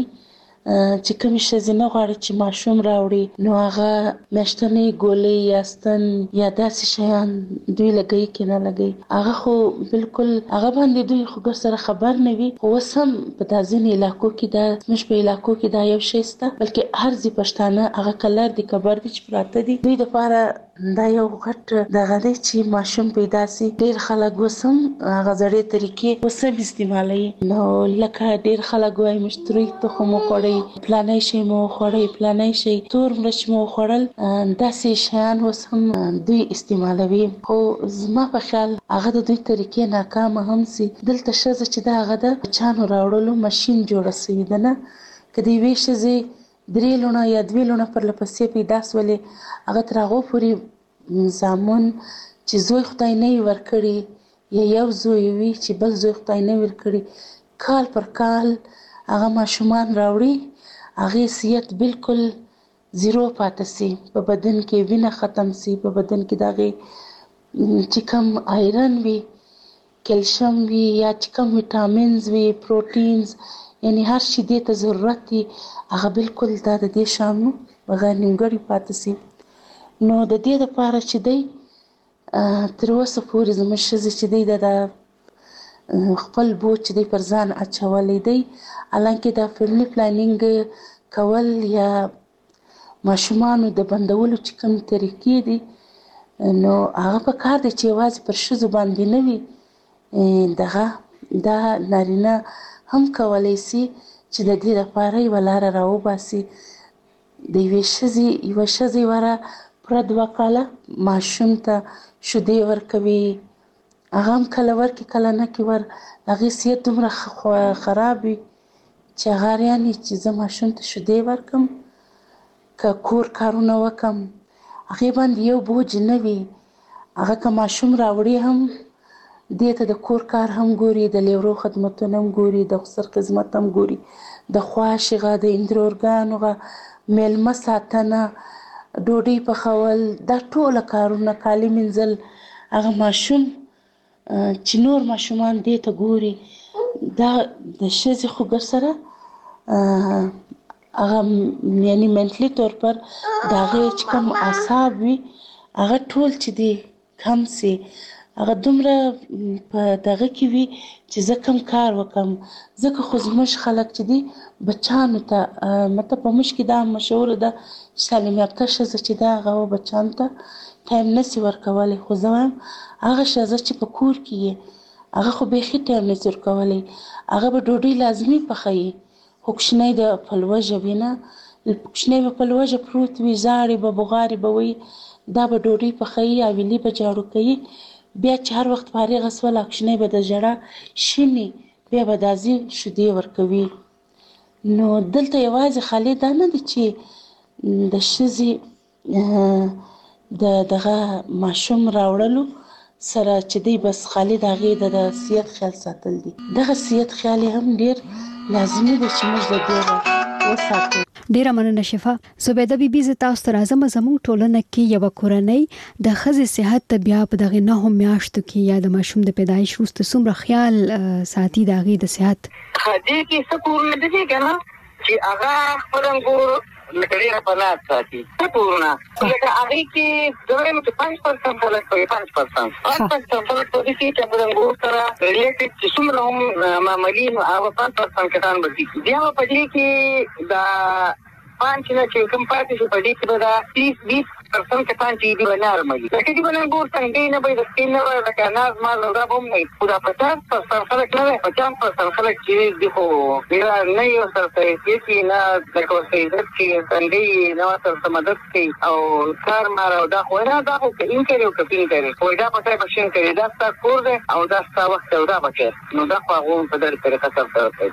Speaker 3: چې کوم شي زنه غواړي چې ماشوم راوړي نو هغه مشتنی ګولې یاستن یا داسې شیان دوی لګي کنه لګي هغه خو بالکل هغه باندې دوی خو سره خبر نه وي خو سم په تازه علاقو کې دا مش په علاقو کې دا یو شی سته بلکې هر ځي پښتانه هغه کلر دي کبر دي چې پراته دي دوی د لپاره دا یو غټ د غلي چې ماشوم پیدا سي ډیر خلک وسم هغه زړې طریقې وسم استعمالي نو لکه ډیر خلک وایي مشتري ته خو مو کوي پلانای شي مو خوړی پلانای شي تور مرچ مو خوړل داسې شیان وسم دوی استعمالوي خو زما په خیال هغه د دوی طریقې ناکامه هم سي دلته شزه چې دا هغه د چانو راوړلو ماشين جوړ سوی ده نه کدی وی شزه درې لونه یا دوه لونه پر لپسې پیدا سولې هغه ترغه پوری زامن چې زوی خدای نه ورکړي یا یو زوی وی چې بل زوی خدای نه ورکړي کال پر کال هغه ماشومان راوړي هغه صحت بالکل زیرو پاتې سي په بدن کې وینه ختم سي په بدن کې دغه چې کوم آیرن وي کیلشیم وي یا چې کوم وټامینز وي پروتینز یعنی هر شي دې ته ضرورت دي هغه بالکل دا د دې شامو هغه نیمګړی پاتې سي نو د دې لپاره چې دی تر اوسه پورې زموږ ښځې چې دی د خپل بوج دی پر ځان اچولې دی. الانکه دا فیملی پلانینګ کول یا ماشومانو د بندولو چې کوم طریقې دي نو هغه په کار دی چې یوازې پر ښځو باندې نه وي. دغه دا نارینه هم کولی سي چې د دې لپاره یوه لاره راوباسي. د یوې ښځې یوه ښځه یوه پوره دوه کاله ماشوم ته شیدې ورکوي. هغه هم کله ورکړي کله نه کړي ور د هغې صحت دومره خراب وي چې هغه یعنې چې زه ماشوم ته شیدې ورکړم که کور کارونه وکړم هغې باندې یو بوج نه وي. هغه که ماشوم راوړي هم دې ته د کور کار هم ګوري، د لیورو خدمتونه هم ګوري، د خسر خدمت هم ګوري، د خواشغه د اندرورګانو میلمه ساتنه، ډوډۍ پخول، دا ټوله کارونه، کالي مینځل. هغه ماشوم چې نور ماشومان دې ته ګوري دا د ښځې خو سره هغه یعنې منټلي طور پر د هغې چې کوم اعصاب وي هغه ټول چې دی کم سي. هغه دومره په دغه کې وي چې زه کوم کار وکړم. ځکه خو زموږ خلک چې دي بچیانو ته مطلب په موږ کې دا مشهوره ده چې تعلیم یافته ښځه چې ده هغه بچیانو ته ټایم نسي ورکولی. خو زه وایم هغه ښځه چې په کور کې یې هغه خو بیخي ټایم نسي ورکولی. هغه به ډوډۍ لازمي پخوي خو کوچنی د په لوږه وي نه، کوچنی به په لوږه پروت وي، ژاړي به بغارې به وي، دا به ډوډۍ پخوي، حویلي به جاړو کوي. بیا چې هر وخت فارغه سوله کوچنی به د ژړا شیني بیا به دازي شیدې ورکوي. نو دلته یوازې خالي دا نه دي چې د ښځې د دغه ماشوم راوړلو سره چې دی بس خالي د هغې د صحت خیال ساتل دي. دغه صحت خیال هم ډېر لازمي دی چې موږ د دې وساتو.
Speaker 2: ډیره مننه شفا. زبیده بي بي زه تاسو ته راځم. زموږ ټولنه کې یوه کورنۍ د ښځې صحت ته بیا په دغې نهو میاشتو کې یا د ماشوم د پیدایش وروسته څومره خیال ساتي د هغې د صحت؟
Speaker 27: دې کې څه کورونه دي که نه چې هغه خپل انګور لکه ډېره په لاس ساتي. څه کورونه لکه هغې کې زه وایم چې پنځ پرسنټ خلک کوي، پنځ پرسنټ پنځ پرسنټ خلک په دې کې چې خپل انګور سره ریلیټډ چې څومره هم معمولي نو هغه پنځ پرسنټ کسان به دي. بیا به په دې کې د پانچ نه چې کوم پاتې شو په دې کې به دا تیس بیس پرسنټ کسان چې دي به نارملي لکه دي به انګور څنګه نه به د سپین نه وي لکه اناز ماز او دا به هم نه وي. خو دا پچاس پرسنټ خلک نه وي، پچاس پرسنټ خلک چې دي خو ډېره نه یې ورسره سیاسي کي نه لکه ورسره عزت کي څنګه نه ورسره مدد کوي او کار مار او دا خو نه دا خو کین کوي او کپین کوي خو دا په ځای بشین کوي. دا ستا کور دی او دا ستا وخت او دا بچی نو دا خو هغه په دغه طریقه سره کوي.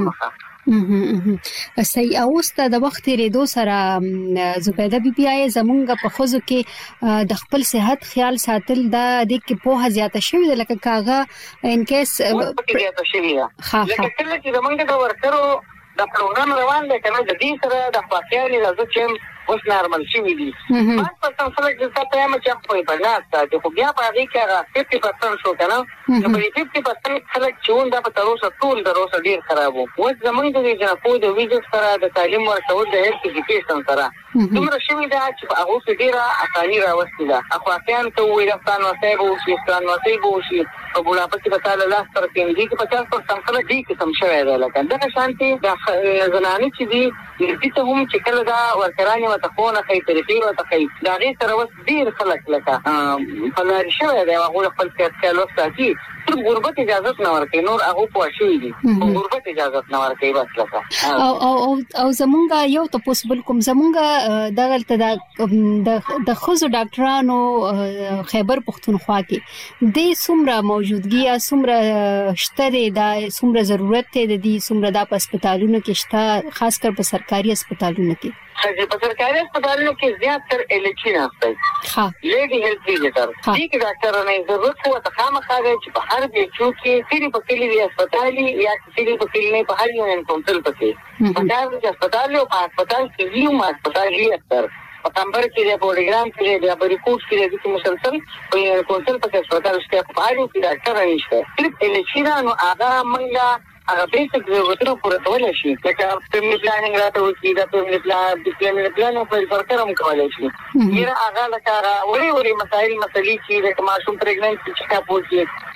Speaker 2: صحیح. اوس ته د وخت تیریدو سره زبیده بي بي آی زمونږ په ښځو کې د خپل صحت خیال ساتل دا د کې پوهه زیاته شوې ده لکه کاغه ان کیس
Speaker 27: زیاته شوې ده لکه کله چې زمونږ د ورکرو د پروګرام روان دی کنه د دې سره د خپلوانو لازم چې اوس نارمل شوي دي. پنځ پرسنټ خلک چې تاسو ته یم چې خپل په لاس ساتي خو بیا په هغې کې هغه ففټي پرسنټ شو که نه نو په دې ففټي پرسنټ خلک چې وون دا په تر اوسه ټول تر اوسه ډېر خراب وو. اوس زمونږ د جنکو د ویزټ سره د تعلیم ورکول د هیلث ایجوکیشن سره دومره شوې ده چې په هغو کې ډېره اساني راوستې ده. اخلاقیانو ته ووایي د ستانوسۍ به وشي ستانوسۍ به وشي په بوډاپه کې به تا له لاس سره کوي. دې کې پچاس پرسنټ خلک دې قسم شوی دی لکه دغه شانتې د زنانې چې دي دې ته هم چې کله دا ورکرانې ورته ښوونه کوي طریقې ورته کوي د هغې سره اوس ډېر خلک لکه په لارې شوی دی هغوی خپل صحت خیال وساتي. صرف غربت اجازت نه ورکوي نور هغو پوه شوي دي غربت اجازت نه ورکوي بس لکه
Speaker 2: او او زمونږ یو تپوس بل کوم زمونږ دغلته د ښځو ډاکټرانو خیبر پښتونخوا کې دې څومره موجودګي یا څومره شته دی دا څومره ضرورت دی د دې څومره دا په هسپتالونو کې شته خاص کر په سرکاري هسپتالونو کې؟
Speaker 27: په سرکاري هسپتالونو کې زیات تر ایلچي ناسته ها لیډي هیلث ویزیټر دې کې ډاکټرانو ضرورت خو ته خامخا دی چې په هر بیچو کې سری په کلی وی هسپتالي یا سری په کلی نه په هر یو کونسل پکې په دا هسپتال او په هسپتال کې یو ما هسپتال یې اکثر په کمبر کې د پروګرام کې د بریکوټ کې د مسلسل په کونسل په هسپتال کې په هر یو کې ډاکټر نشته. صرف ایلچي نو هغه منګه هغه بیسک ضرورتونه پوره کولی شي لکه فیملی پلانینګ راته وکړي دا فیملی پلان د فیملی پلان په ورکر هم کولی شي. یره هغه لکه وړې وړې مسایل مسلې چې لکه ماشوم پریګننسي چیک اپ وکړي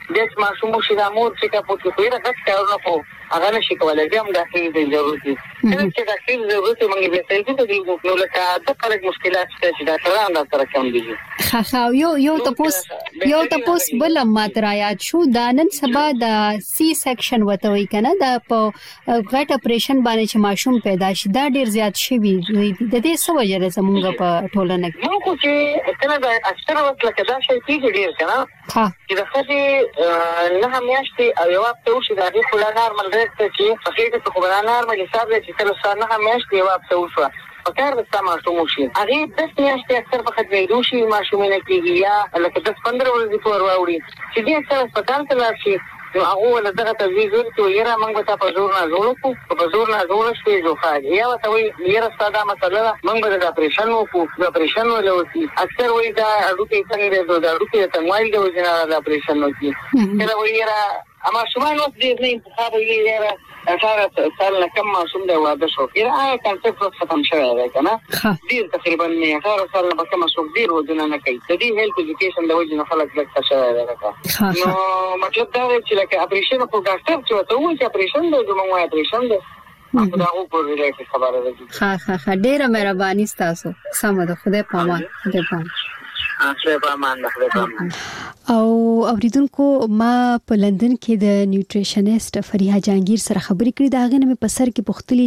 Speaker 27: د ماشوم شي د مور چې کا پوت کوي راځي کارونه کو هغه نشي کولای بیا هم داخلي دی ضرورت دي چې داخلي ضرورت موږ به سېل ته دی نو لکه د خلک مشکلات چې دا تران دا تر کم دي
Speaker 2: خا خا یو یو تاسو یو تاسو بل ماترا یاد شو دانن سبا د سی سیکشن وته وی کنه د په غټ اپریشن باندې چې ماشوم پیدا شي دا ډیر زیات شي وي د دې څه وجه ده زمونږ په ټولنه کې
Speaker 27: نو کو چې کنه دا اکثر وخت لکه دا شي چې ډیر کنه
Speaker 2: ها
Speaker 27: چې د خځې نه همیاشتي او یو وخت وشي دا د خلا نارمل ریټ چې په کې ته خبره نارمل حساب لري چې تل سره نه همیاشتي یو وخت وشو فکر د سم ماشوم شي هغه د سمیاشتي اکثر په خځې دوشي ماشومونه کېږي یا لکه دس پندرہ ورځې پور واوړي چې دې اکثر هسپتال ته لاړ نو هغه ول دغه تجویز ورته یره موږ ته په زور نه زولو په زور نه زولو شي جو خاج یا ته وی یره ساده مسله موږ د اپریشن وو د اپریشن ولوسی اکثر وی دا اډوکې څنګه د اډوکې ته موایل د وجنه د اپریشن وکي کله وی یره اما شومان وخت دې نه انتخاب یې یره اثر سال کم ماشوم دی واده شو یره آیا کنسپټ ختم شوی دی کنه ډیر تقریبا نه هغه سال نه کم ماشوم ډیر ودونه نه کوي د دې هیلث ایجوکیشن د وجنه خلک لکه شوی دی نو مطلب دا چې لکه اپریشن په ډاکټر چې ته وایې اپریشن دی زموږ اپریشن دی دا او په ریلیټ خبره ده
Speaker 2: ها ها ها ډیره مهرباني تاسو سم ده خدای پامان خدای پامان
Speaker 27: خدای پامان خدای پامان
Speaker 2: او اوریدونکو ما په لندن کې د نیوټریشنست فریحه جهانگیر سره خبرې کړې دا غنه مې په سر کې پوښتلې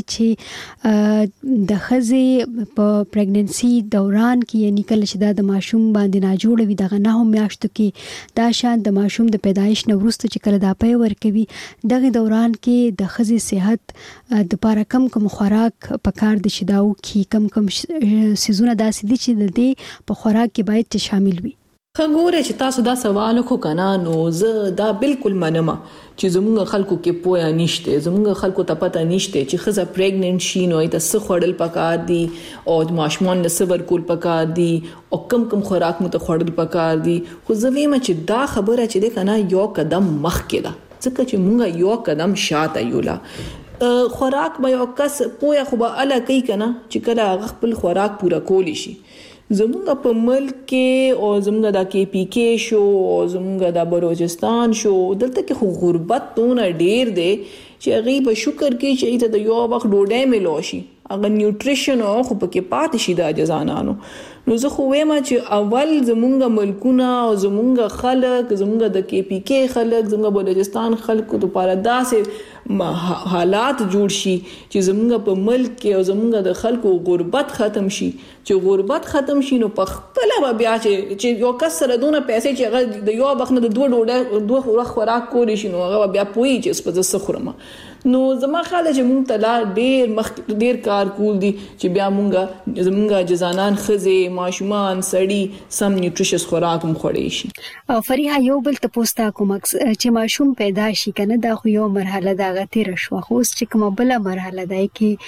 Speaker 2: چې د خزې په پریګننسي دوران کې یعنی کله چې د ماشوم باندې ناجوړ وي دغه نه هم میاشتو کې دا شان د ماشوم د پیدایش نه وروسته چې کله دا پي ورکوي دغه دوران کې د خزې صحت د لپاره کم کم خوراک پکار دي چې داو کې کم کم سيزونه داسې دي چې د دې په خوراک کې باید شامل وي
Speaker 7: خګوره چې تاسو دا سوال کو کنه نو زه دا بالکل منم چې زموږ خلکو کې پویا نشته زموږ خلکو ته پته نشته چې خزه پریګننټ شي نو ایت څه خړل پکار دي او ماشومان له صبر کول پکار دي او کم کم خوراک مت خړل پکار دي خو زه ویم چې دا خبره چې ده کنه یو قدم مخکې ده ځکه چې مونږ یو قدم شاته یولا خوراک به یو کس پویا خو به اله کوي کنه چې کله خپل خوراک پورا کولی شي زمونږ په ملک کې او زمونږ د کې پی کې شو او زمونږ د بلوچستان شو دلته کې خو غربت تونه ډیر دی چې هغه په شکر کې چې ته د یو وخت ډوډۍ ملو شي هغه نیوټریشن او خو پکې پاتې شي د جزانانو نو زه خو وایم چې اول زمونږ ملکونه او زمونږ خلک زمونږ د کې پی کې خلک زمونږ بلوچستان خلکو لپاره داسې حالات جوړ شي چې زمونږ په ملک کې او زمونږ د خلکو غربت ختم شي چې غربت ختم شي نو په خپل بیا چې چې یو کس سره دونه پیسې چې هغه د یو وخت نه د دوه ډوډۍ دوه خوراک کولی شي نو هغه بیا پوي چې سپه ز خورم نو زما خیال چې مونږ ته لا ډیر مخ ډیر کار کول دي چې بیا مونږ زمونږ جزانان خزه ماشومان سړی سم نیوټریشس خوراک هم خوري شي
Speaker 2: او فریحه یو بل ته پوسټا کوم چې ماشوم پیدا شي کنه دا خو یو مرحله دا غتیر شو خو اوس چې کومه بل مرحله ده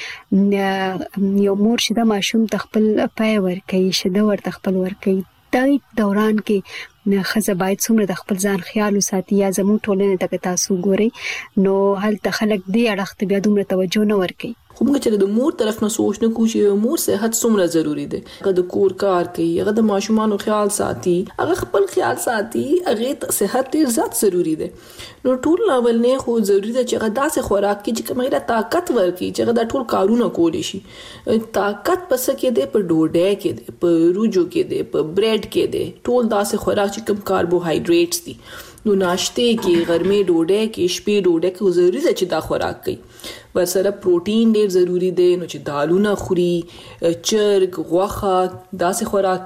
Speaker 2: کې یو مور شي د ماشوم تخپل پای ور کوي شده ور تخپل ور کوي دا دوران کې نه خزه باید څومره د خپل ځان خیال وساتي یا زموږ ټولنه ته تاسو ګوري نو هل ته خلک دی اړخت بیا دومره توجه نه ور کوي
Speaker 7: خو موږ چې د مور طرف نه سوچ نه کوو چې مور صحت څومره ضروری ده هغه د کور کار کوي هغه د ماشومانو خیال ساتي هغه خپل خیال ساتي هغه صحت ډیر زیات ضروری ده نو ټول اول نه خو ضروری ده چې هغه داسې خوراک کې چې کومه طاقت ورکړي چې هغه د ټول کارونه کولی شي طاقت پس کې ده په ډوډۍ کې ده په روجو کې ده په بریډ کې ده ټول داسې خوراک چې کوم کاربوهایډریټس دي نو ناشته کې غرمه ډوډۍ کې شپې ډوډۍ کې ضروری ده چې دا خوراک کوي ورسره پروتین ډیر ضروری دی نو چې دالونه خوري چرګ غوښه داسې خوراک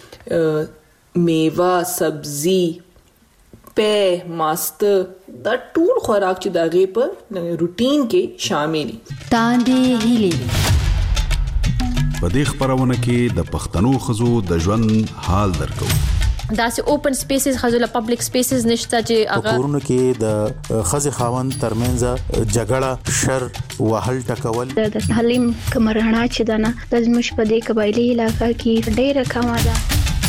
Speaker 7: کوي میوه سبزی په ماست دا ټول خوراک چې دغه په روټین کې شامل دي
Speaker 2: تاندې هیلې
Speaker 4: په دې خبرونه کې د پښتنو خزو د ژوند حال درکو
Speaker 5: داسې اوپن سپیسز خزو له پبلک سپیسز نشته چې هغه
Speaker 6: کورونه کې د خزې خاوند ترمنځ جګړه شر وهل ټکول
Speaker 8: د تعلیم کمرهنا چې دنه د زموږ په دې قبایلی علاقې کې ډېره کمه ده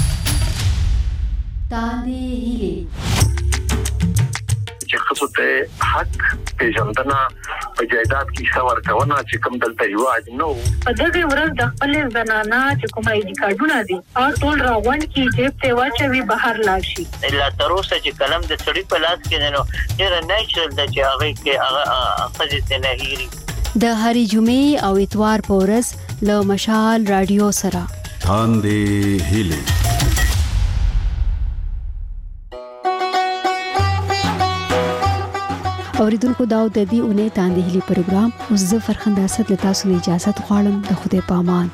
Speaker 2: تاندې هیلې
Speaker 26: چې خصوص ته حق پیژندنه په جایداد کې څور کونه چې کوم دلته یواج نو
Speaker 27: په دغه ورځ د خپل زنانا چې کوم اې ډي کارډونه دي او ټول راوند کې چې ته واچوي بهر لاشي
Speaker 25: الا تر اوسه چې کلم د سړی په لاس کې نو ډیر نیچرل د چې هغه کې هغه خځه نه هېري
Speaker 2: د هری جمعې او اتوار په ورځ له مشال رادیو سره
Speaker 4: ثان دې هیله
Speaker 2: اوریدونکو دا د دې اونۍ تاندې هلي پروګرام اوس زه فرخنده اسد له تاسو نه اجازه غواړم د خدای په امان.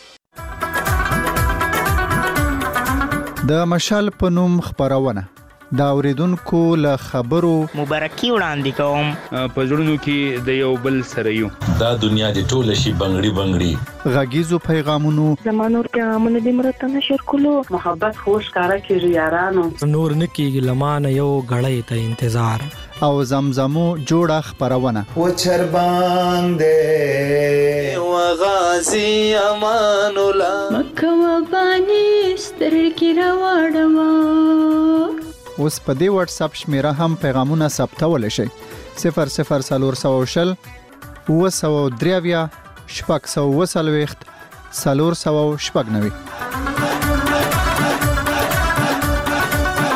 Speaker 9: د مشال په نوم خبرونه دا اوریدونکو له خبرو
Speaker 11: مبارکي وړاندې کوم
Speaker 12: په زړونو کې د یو بل سره یو
Speaker 13: دا دنیا د ټوله شي بنگړي بنگړي
Speaker 9: غږیزو پیغامونو
Speaker 14: زمانو پیغامونه د مرته نشر کولو
Speaker 15: محبت خوش کارا کیږي یارانو
Speaker 17: نور نکیږي لمانه یو غړې ته انتظار
Speaker 9: او زمزمو جوړه خبرونه
Speaker 28: و چربان دې وغازي امان الله
Speaker 29: مکه و بانی سترګې راوړم.
Speaker 9: اوس په دې واتس اپ شمیره هم پیغامونه ثبتول شي صفر صفر څلور سوه شل اوه سوه درې اویا شپږ سوه اووه څلوېښت څلور سوه شپږ نوي.